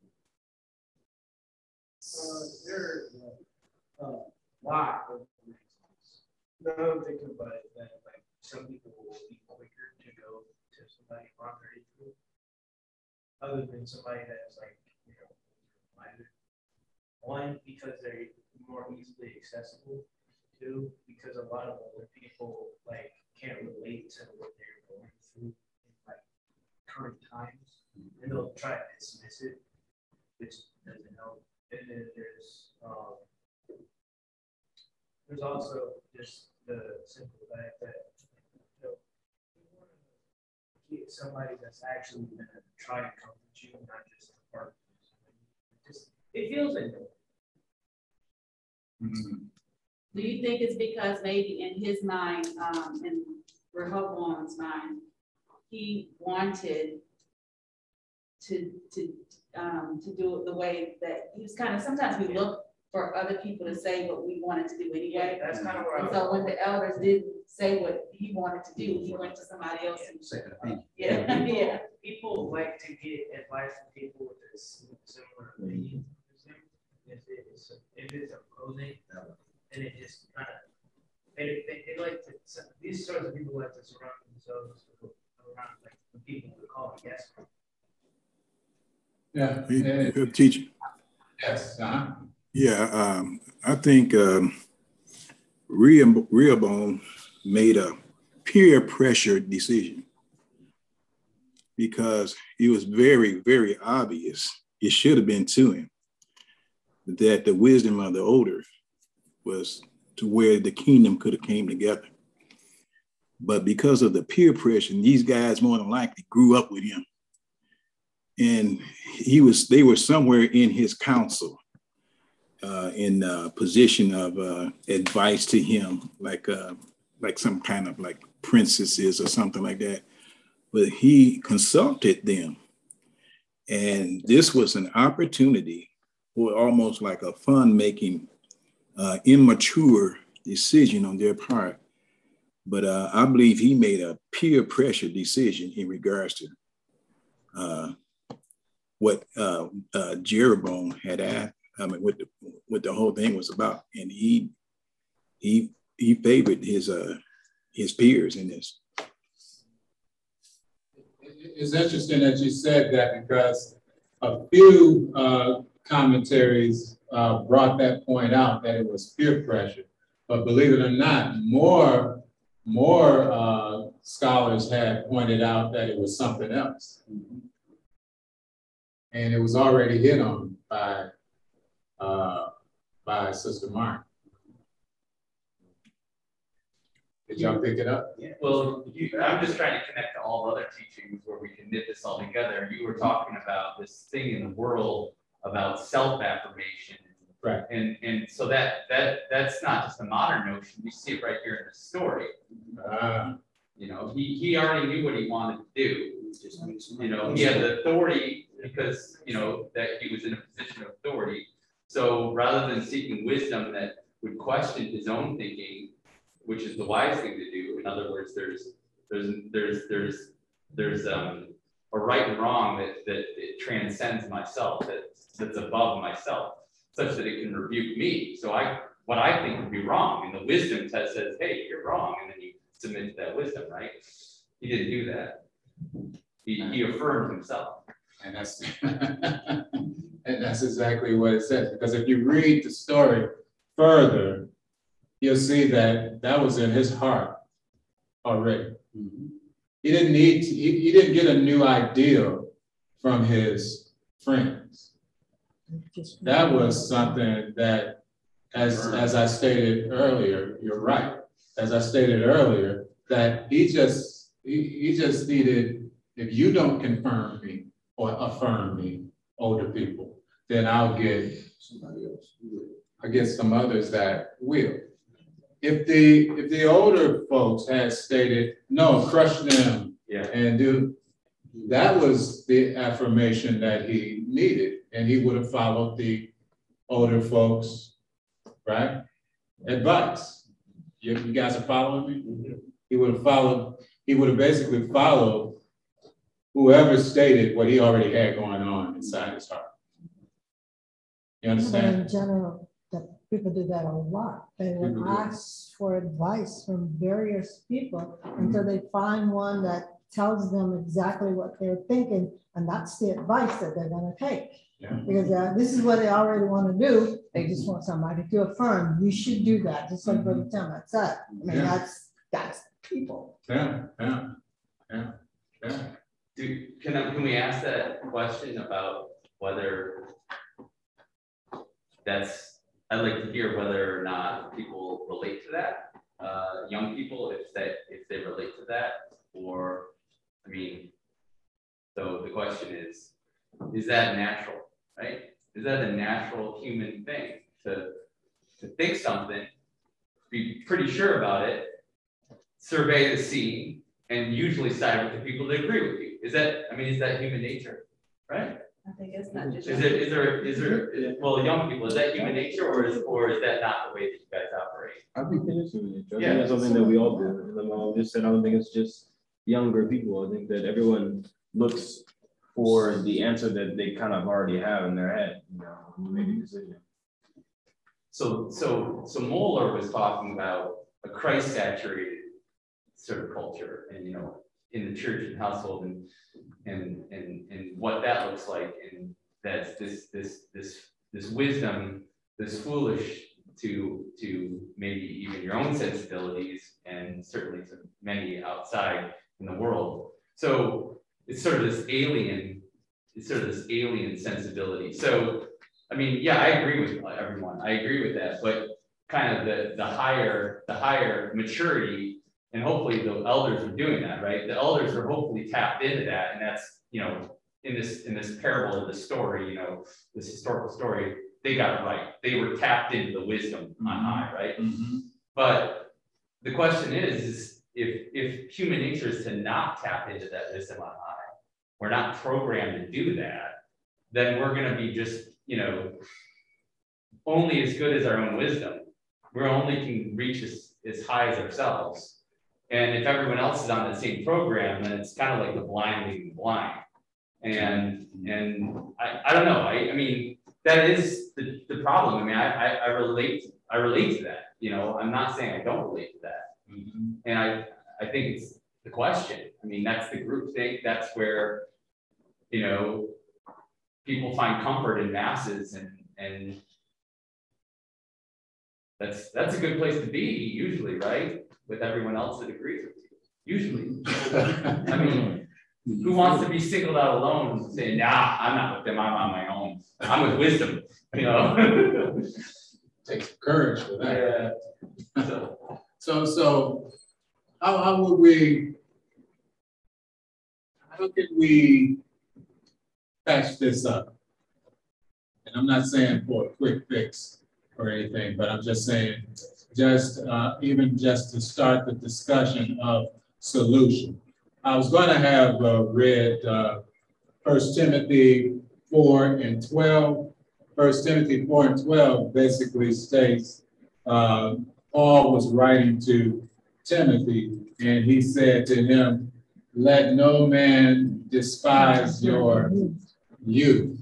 There are a lot of reasons. Now I'm thinking about it, that like some people will be quicker to go to somebody on 32, other than somebody that's like, you know, minor. One, because they're more easily accessible. Two, because a lot of older people like can't relate to what they're going through in like current times, and they'll try to dismiss it, which doesn't help. And then there's also just the simple fact that, you know, you want to get somebody that's actually going to try to comfort you, not just a partner. It feels like that. Mm-hmm. Do you think it's because maybe in his mind, in Rehoboam's mind, he wanted to do it the way that he was kind of, sometimes we look for other people to say what we wanted to do anyway. Yeah, that's kind of where and so when the elders didn't say what he wanted to do, he went to somebody else. And, Second opinion. yeah, yeah. People like to get advice from people with a similar opinion. If it's opposing, and it just kind of, they like to, these sorts of people like to surround themselves around like the people we call it guests. Yeah. Teacher. Yes. Yeah, I think Rehoboam made a peer pressure decision because it was very, very obvious. It should have been to him that the wisdom of the older was to where the kingdom could have came together. But because of the peer pressure, these guys more than likely grew up with him. And they were somewhere in his council, in a position of advice to him, like some kind of like princesses or something like that. But he consulted them. And this was an opportunity for almost like a fun-making, immature decision on their part. But I believe he made a peer pressure decision in regards to what Jeroboam had asked, what the whole thing was about. And he favored his peers in this. It's interesting that you said that because a few commentaries brought that point out, that it was peer pressure. But believe it or not, more scholars had pointed out that it was something else. And it was already hit on by Sister Mark. Did y'all pick it up? Yeah. Well, I'm just trying to connect to all the other teachings where we can knit this all together. You were talking about this thing in the world about self-affirmation. Right. And so that's not just a modern notion. We see it right here in the story. You know, he already knew what he wanted to do. You know, he had the authority because, you know, that he was in a position of authority. So rather than seeking wisdom that would question his own thinking, which is the wise thing to do. In other words, there's a right and wrong that it transcends myself, that's above myself, such that it can rebuke me. So what I think would be wrong, and the wisdom test says, hey, you're wrong, and then you submit to that wisdom, right? He didn't do that. He affirmed himself. And that's and that's exactly what it says. Because if you read the story further, you'll see that was in his heart already. Mm-hmm. He didn't need to, he didn't get a new idea from his friends. That was something that, as I stated earlier, you're right. As I stated earlier, that he just needed, if you don't confirm me or affirm me, older people, then I'll get somebody else. I get some others that will. If the older folks had stated, no, crush them and do, that was the affirmation that he needed, and he would have followed the older folks, right? advice. You guys are following me? He would have basically followed whoever stated what he already had going on inside his heart. You understand? In general, that people do that a lot. They will ask for advice from various people until they find one that tells them exactly what they're thinking, and that's the advice that they're going to take. Yeah. Because this is what they already want to do. They just want somebody to affirm you should do that, just like Brother Tim said. I mean, that's people. Yeah. Can we ask that question about whether I'd like to hear whether or not people relate to that, young people, if they relate to that, or, I mean, so the question is that natural, right? Is that a natural human thing to think something, be pretty sure about it, survey the scene, and usually side with the people that agree with you? Is that human nature, right? I think it's not just. Is there well, young people, is that human nature, or is that not the way that you guys operate? I think it is human nature. I think it's something that we all do. And the mom just said, I don't think it's just younger people. I think that everyone looks for the answer that they kind of already have in their head, you know, when you make a decision. So Moeller was talking about a Christ-saturated sort of culture, and you know, in the church and household, and what that looks like, and that's this wisdom, this foolish to maybe even your own sensibilities, and certainly to many outside in the world. So it's sort of this alien sensibility. So I mean, yeah, I agree with everyone. I agree with that, but kind of the higher maturity. And hopefully the elders are doing that, right? The elders are hopefully tapped into that. And that's, you know, in this parable of the story, you know, this historical story, they got it right. They were tapped into the wisdom on high, right? Mm-hmm. But the question is if human nature is to not tap into that wisdom on high, we're not programmed to do that, then we're going to be just, you know, only as good as our own wisdom. We only can reach as high as ourselves. And if everyone else is on the same program, then it's kind of like the blind leading the blind. And I don't know. I mean, that is the problem. I mean, I relate to that. You know, I'm not saying I don't relate to that. Mm-hmm. And I think it's the question. I mean, that's the group think. That's where, you know, people find comfort in masses, and that's a good place to be usually, right? With everyone else that agrees with you, usually. I mean, who wants to be singled out alone and say, nah, I'm not with them, I'm on my own. I'm with wisdom, you know? Takes courage for that. Yeah. So how could we patch this up? And I'm not saying for a quick fix or anything, but I'm just saying, even just to start the discussion of solution. I was going to have read 1 Timothy 4:12. 1 Timothy 4:12 basically states Paul was writing to Timothy, and he said to him, let no man despise your youth.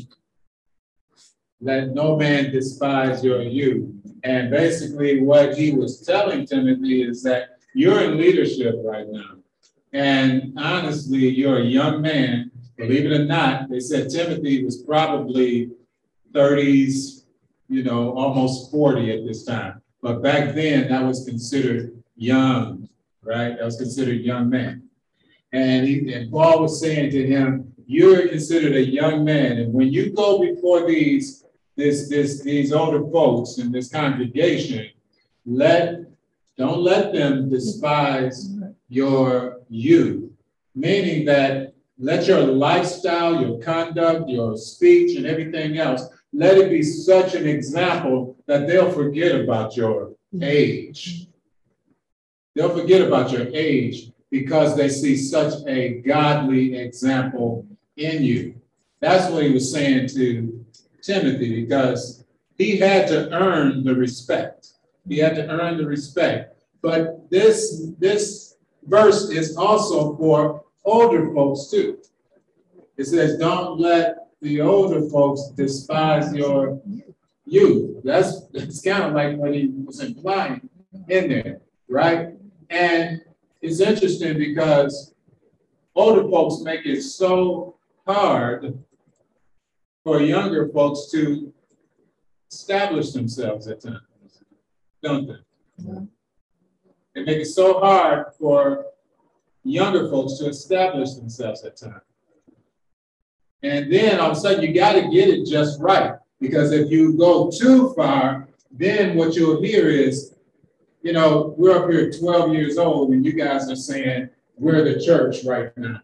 Let no man despise your youth. And basically what he was telling Timothy is that you're in leadership right now. And honestly, you're a young man. Believe it or not, they said Timothy was probably 30s, you know, almost 40 at this time. But back then, that was considered young, right? That was considered young man. And Paul was saying to him, you're considered a young man. And when you go before these older folks in this congregation, don't let them despise your youth, meaning that let your lifestyle, your conduct, your speech, and everything else, let it be such an example that they'll forget about your age. They'll forget about your age because they see such a godly example in you. That's what he was saying to Timothy, because he had to earn the respect. You have to earn the respect. But this verse is also for older folks too. It says, don't let the older folks despise your youth. That's kind of like what he was implying in there, right? And it's interesting because older folks make it so hard for younger folks to establish themselves at times, don't they? Yeah. They make it so hard for younger folks to establish themselves at times. And then all of a sudden you got to get it just right. Because if you go too far, then what you'll hear is, you know, we're up here 12 years old and you guys are saying we're the church right now.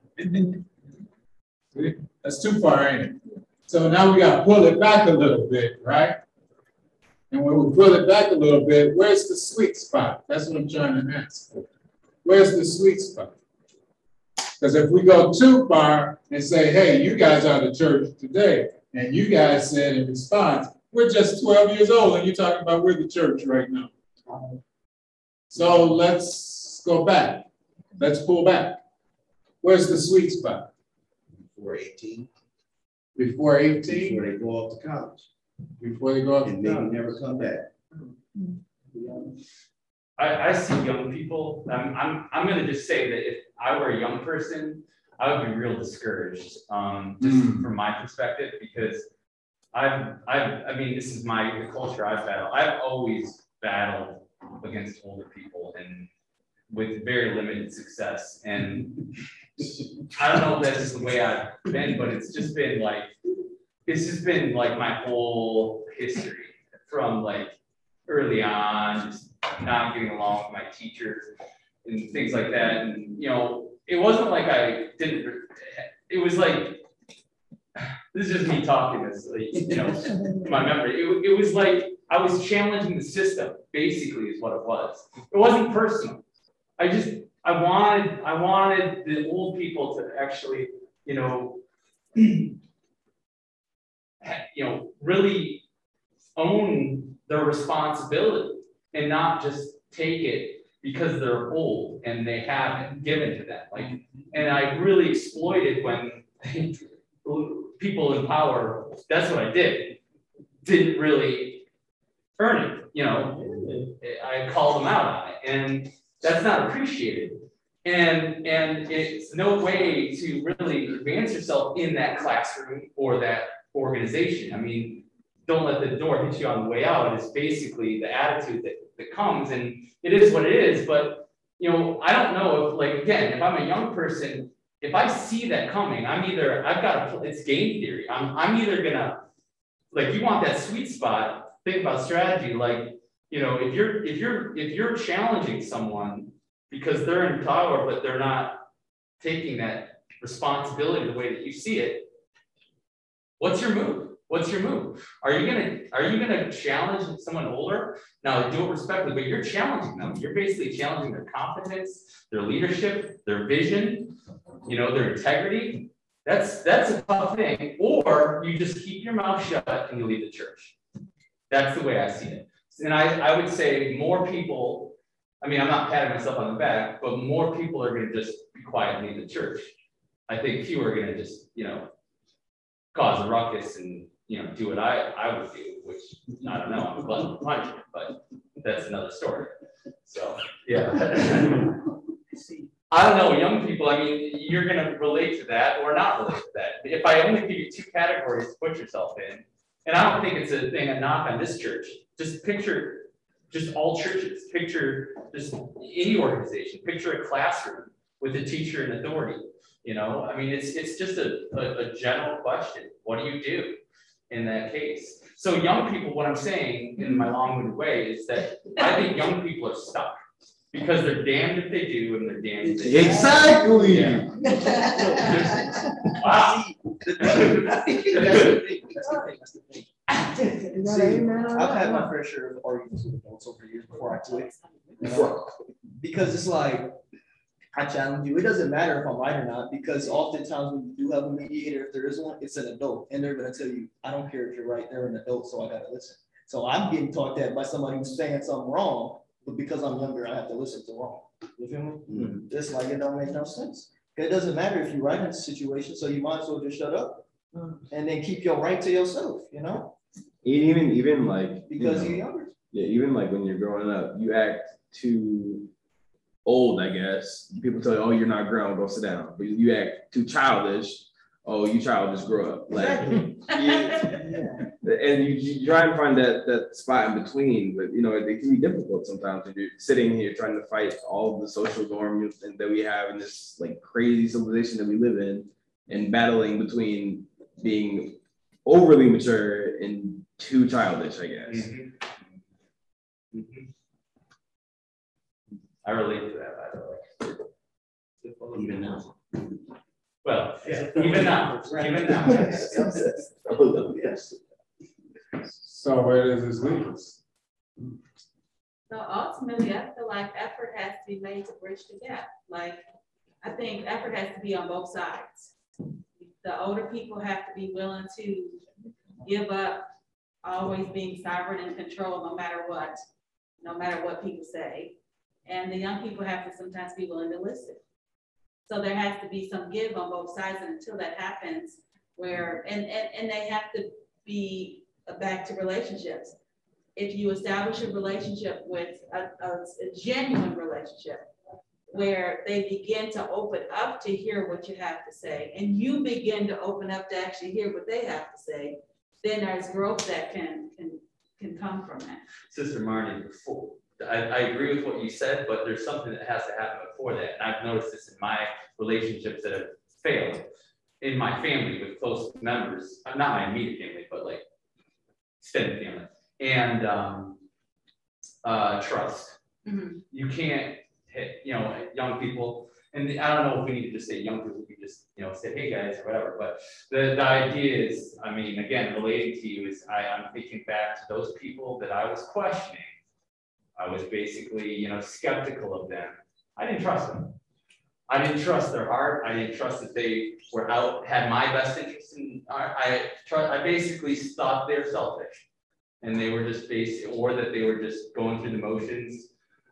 That's too far, ain't it? So now we got to pull it back a little bit, right? And when we pull it back a little bit, where's the sweet spot? That's what I'm trying to ask. Where's the sweet spot? Because if we go too far and say, hey, you guys are the church today, and you guys said in response, we're just 12 years old, and you're talking about we're the church right now. So let's go back. Let's pull back. Where's the sweet spot? Before 18. Before 18? Before they go off to college. Before they go off to college. And maybe never come back. I see young people. I'm going to just say that if I were a young person, I would be real discouraged, just from my perspective, because I mean, this is the culture I've battled. I've always battled against older people and with very limited success. And I don't know if that's just the way I've been, but it's just been like my whole history from like early on, just not getting along with my teachers and things like that. And, you know, it wasn't like I didn't, it was like, this is just me talking this, like, you know, my memory. It was like I was challenging the system, basically, is what it was. It wasn't personal. I wanted the old people to actually, really own their responsibility and not just take it because they're old and they have it given to them. Like, and I really exploited when people in power, that's what I did, didn't really earn it, I called them out on it, and that's not appreciated. And it's no way to really advance yourself in that classroom or that organization. I mean, don't let the door hit you on the way out is basically the attitude that comes, and it is what it is. But, I don't know if, like, again, if I'm a young person, if I see that coming, it's game theory. I'm either gonna, like, you want that sweet spot, think about strategy, like, if you're challenging someone because they're in power, but they're not taking that responsibility the way that you see it, what's your move? What's your move? Are you gonna challenge someone older? Now, do it respectfully, but you're challenging them. You're basically challenging their competence, their leadership, their vision, their integrity. That's a tough thing. Or you just keep your mouth shut and you leave the church. That's the way I see it. And I would say more people, I'm not patting myself on the back, but more people are going to just be quiet and leave the church. I think fewer are going to just, cause a ruckus and, do what I would do, which I don't know, I'm a glutton for punishment, but that's another story. So, yeah. I don't know, young people, you're going to relate to that or not relate to that. If I only give you two categories to put yourself in, and I don't think it's a thing, a knock on this church, just picture just all churches, picture just any organization, picture a classroom with a teacher and authority. It's just a general question. What do you do in that case? So young people, what I'm saying in my long-winded way is that I think young people are stuck because they're damned if they do and they're damned if they don't. Exactly. Yeah. Wow. That's the thing. I've had my fair share of arguments with adults over years before I quit. Because it's like, I challenge you. It doesn't matter if I'm right or not, because oftentimes when you do have a mediator, if there is one, it's an adult. And they're going to tell you, I don't care if you're right, they're an adult, so I got to listen. So I'm getting taught that by somebody who's saying something wrong, but because I'm younger, I have to listen to wrong. You feel me? Mm-hmm. Just like it don't make no sense. It doesn't matter if you're right in the situation, so you might as well just shut up and then keep your right to yourself, you know? Even like, because you're younger. Yeah, even like when you're growing up, you act too old, I guess. People tell you, oh, you're not grown, go sit down. But you act too childish. Oh, you child, just grow up. Like, and you try and find that spot in between, but you know, it can be difficult sometimes if you're sitting here trying to fight all the social norms that we have in this like crazy civilization that we live in, and battling between being overly mature and too childish, I guess. Mm-hmm. Mm-hmm. I relate to that, by the way. Even now. Well, yeah, even now. Yes. So where does this leave us? So ultimately, I feel like effort has to be made to bridge the gap. Like, I think effort has to be on both sides. The older people have to be willing to give up always being sovereign and control no matter what people say. And the young people have to sometimes be willing to listen. So there has to be some give on both sides, and until that happens, where, and they have to be back to relationships. If you establish a relationship with a genuine relationship, where they begin to open up to hear what you have to say, and you begin to open up to actually hear what they have to say, then there's growth that can come from that. Sister Marnie, before, I agree with what you said, but there's something that has to happen before that. And I've noticed this in my relationships that have failed in my family with close members, not my immediate family, but like extended family. And trust. Mm-hmm. You can't hit, young people, and I don't know if we need to just say young people, we just, say, hey guys, or whatever, but the idea is, I mean, again, relating to you is I'm thinking back to those people that I was questioning. I was basically, skeptical of them. I didn't trust them. I didn't trust their heart. I didn't trust that they had my best interest in. I basically thought they're selfish, and they were just or that they were just going through the motions.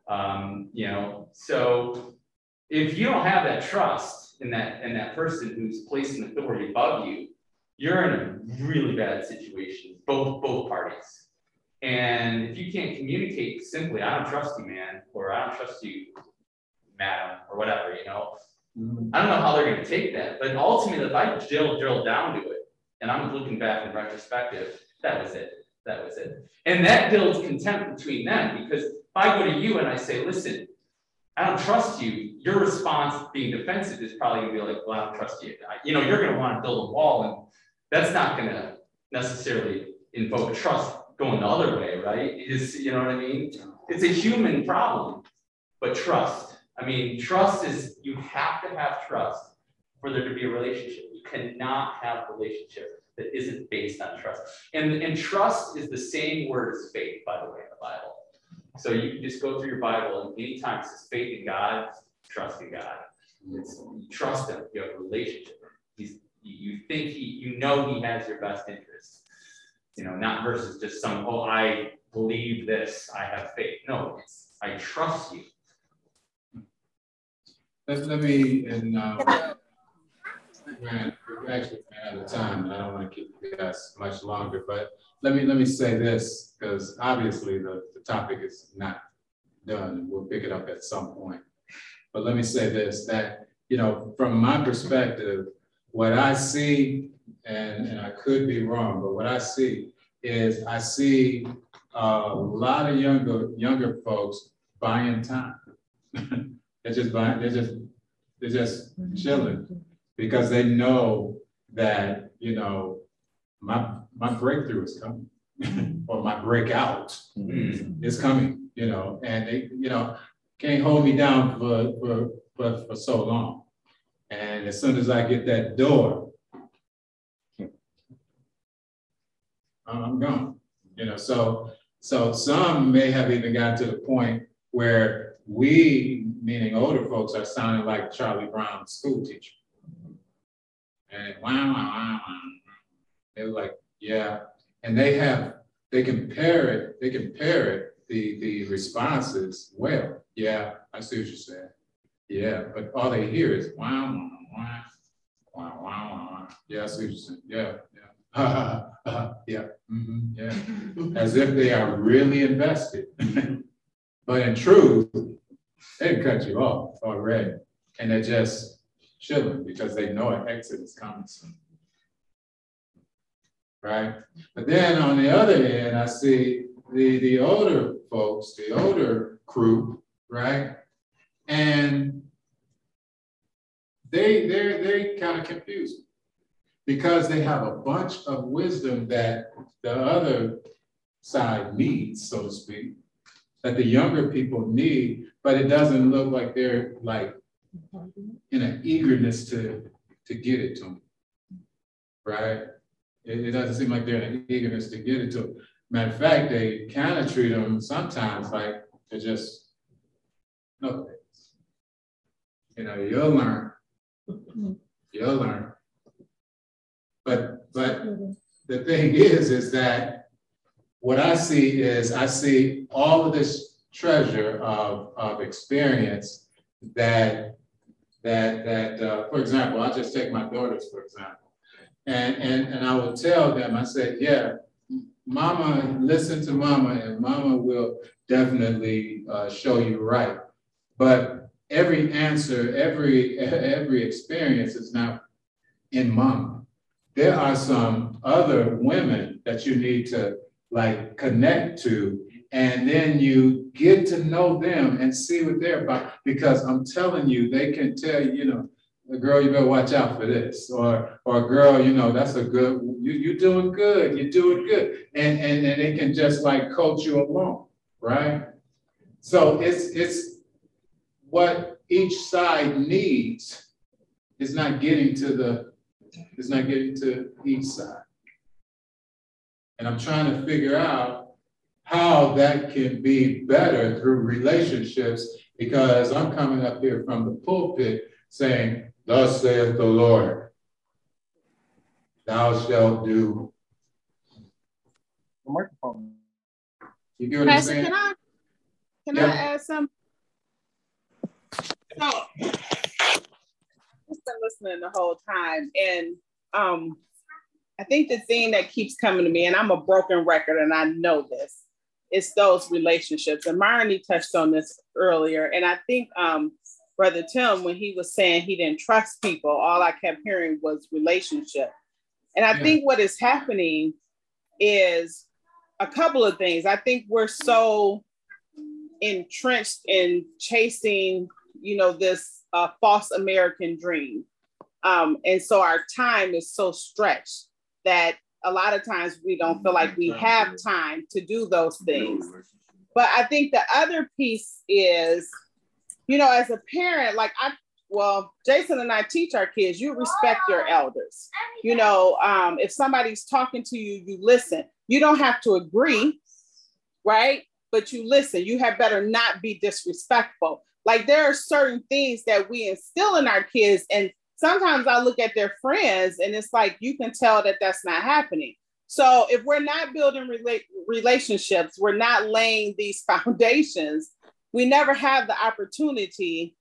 So if you don't have that trust in that person who's placed in authority above you, you're in a really bad situation, both parties. And if you can't communicate simply, I don't trust you, man, or I don't trust you, madam, or whatever, I don't know how they're going to take that. But ultimately, if I drill down to it, and I'm looking back in retrospective, that was it. And that builds contempt between them, because if I go to you and I say, listen, I don't trust you, your response being defensive is probably going to be like, well, I don't trust you. You're going to want to build a wall, and that's not going to necessarily invoke trust going the other way, right? You know what I mean? It's a human problem, but trust. I mean, trust is, you have to have trust for there to be a relationship. You cannot have a relationship that isn't based on trust. And trust is the same word as faith, by the way, in the Bible. So you can just go through your Bible, and anytime it says faith in God, trust in God. You trust him, you have a relationship. You think he has your best interests. Not versus just I believe this, I have faith. No, it's I trust you. Let me, and we're actually out of time, and I don't want to keep you guys much longer, but let me say this, because obviously the topic is not done, and we'll pick it up at some point. But let me say this, that, from my perspective, what I see, and I could be wrong, but what I see is I see a lot of younger folks buying time. They're just chilling, because they know that, my breakthrough is coming or my breakout is coming, and they, can't hold me down for so long. And as soon as I get that door, I'm gone, so some may have even gotten to the point where we, meaning older folks, are sounding like Charlie Brown's school teacher. And wow. They're like, yeah. And they have they can parrot the responses well. Yeah, I see what you're saying. Yeah, but all they hear is wow, wow, wow, wow, wow, wow. Yeah, I see what you're saying. Yeah, yeah, yeah, yeah. As if they are really invested. But in truth, they cut you off already, and they're just chilling because they know an exit is coming soon. Right? But then on the other end, I see the older folks, the older crew, right? And they're kind of confused because they have a bunch of wisdom that the other side needs, so to speak, that the younger people need, but it doesn't look like they're like in an eagerness to get it to them, right? It doesn't seem like they're in an eagerness to get it to them. Matter of fact, they kind of treat them sometimes like they're just, no, you know, you'll learn. You'll learn. But the thing is that what I see all of this treasure of experience that for example, I'll just take my daughters, for example. And I will tell them, I said, yeah, mama, listen to mama, and mama will definitely show you right. But every answer, every experience is not in mama. There are some other women that you need to like connect to, and then you get to know them and see what they're about. Because I'm telling you, they can tell you, you know, girl, you better watch out for this, or girl, you know, that's a good, you're doing good, you're doing good. And they can just like coach you along, right? So it's what each side needs is not getting to each side. And I'm trying to figure out how that can be better through relationships, because I'm coming up here from the pulpit saying, thus saith the Lord, thou shalt do. The microphone. You get what I'm saying? Can I add something? So, I've been listening the whole time, and I think the thing that keeps coming to me, and I'm a broken record, and I know this, it's those relationships. And Marnie touched on this earlier, and I think Brother Tim, when he was saying he didn't trust people, all I kept hearing was relationship. And I think what is happening is a couple of things. I think we're so entrenched in chasing, you know, this false American dream. And so our time is so stretched that a lot of times we don't feel like we have time to do those things. But I think the other piece is, you know, as a parent, like Jason and I teach our kids, you respect your elders. You know, if somebody's talking to you, you listen. You don't have to agree, right? But you listen. You had better not be disrespectful. Like there are certain things that we instill in our kids, and sometimes I look at their friends and it's like, you can tell that that's not happening. So if we're not building relationships, we're not laying these foundations, we never have the opportunity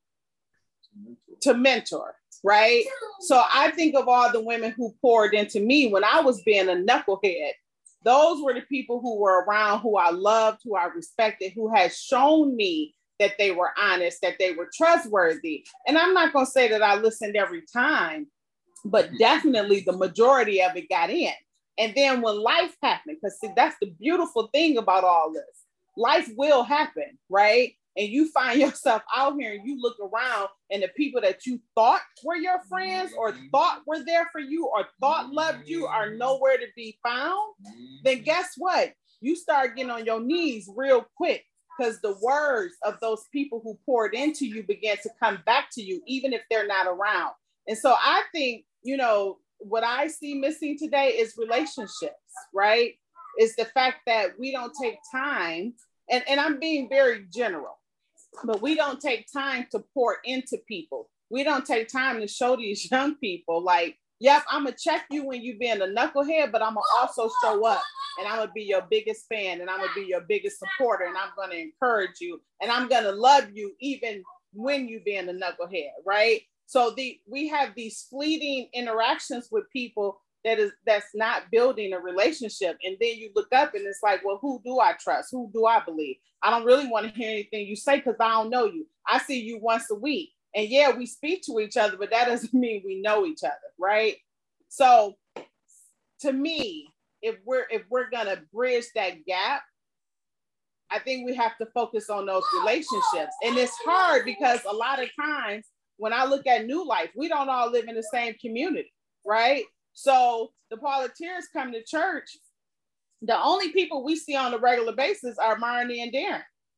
to mentor, right? So I think of all the women who poured into me when I was being a knucklehead. Those were the people who were around, who I loved, who I respected, who had shown me that they were honest, that they were trustworthy. And I'm not going to say that I listened every time, but definitely the majority of it got in. And then when life happened, because see, that's the beautiful thing about all this. Life will happen, right? And you find yourself out here and you look around and the people that you thought were your friends or thought were there for you or thought loved you are nowhere to be found, then guess what? You start getting on your knees real quick, because the words of those people who poured into you began to come back to you, even if they're not around. And so I think, you know, what I see missing today is relationships, right? Is the fact that we don't take time, and I'm being very general, but we don't take time to pour into people. We don't take time to show these young people, like, Yep, I'm gonna check you when you being a knucklehead, but I'm gonna also show up and I'm gonna be your biggest fan and I'm gonna be your biggest supporter and I'm gonna encourage you and I'm gonna love you even when you being a knucklehead, right? So we have these fleeting interactions with people that's not building a relationship. And then you look up and it's like, well, who do I trust? Who do I believe? I don't really want to hear anything you say because I don't know you. I see you once a week. And yeah, we speak to each other, but that doesn't mean we know each other, right? So to me, if we're gonna bridge that gap, I think we have to focus on those relationships. And it's hard because a lot of times when I look at New Life, we don't all live in the same community, right? So the volunteers come to church. The only people we see on a regular basis are Marnie and Darren.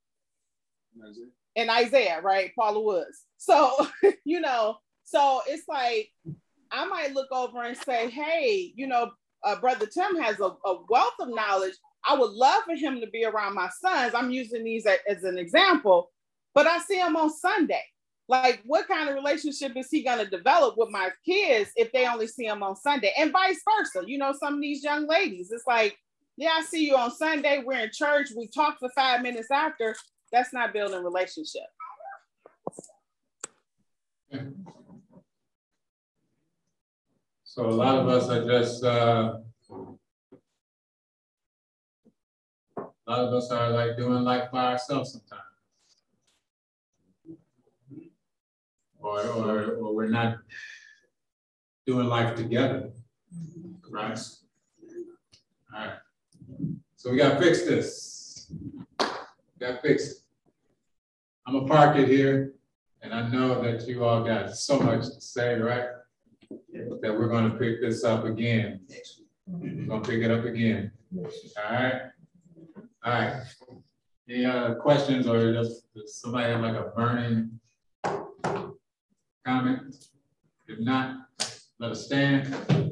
And Isaiah, right? Paula Woods. So, you know, so it's like, I might look over and say, hey, you know, Brother Tim has a wealth of knowledge. I would love for him to be around my sons. I'm using these as an example, but I see him on Sunday. Like, what kind of relationship is he going to develop with my kids if they only see him on Sunday? And vice versa. You know, some of these young ladies, it's like, yeah, I see you on Sunday. We're in church. We talk for 5 minutes after. That's not building a relationship. So a lot of us are just, a lot of us are like doing life by ourselves sometimes. Or we're not doing life together, right? All right. So we got to fix this. We got to fix it. I'm going to park it here, and I know that you all got so much to say, right? That we're going to pick this up again. We're going to pick it up again. All right? All right. Any questions or does somebody have like a burning comment? If not, let us stand.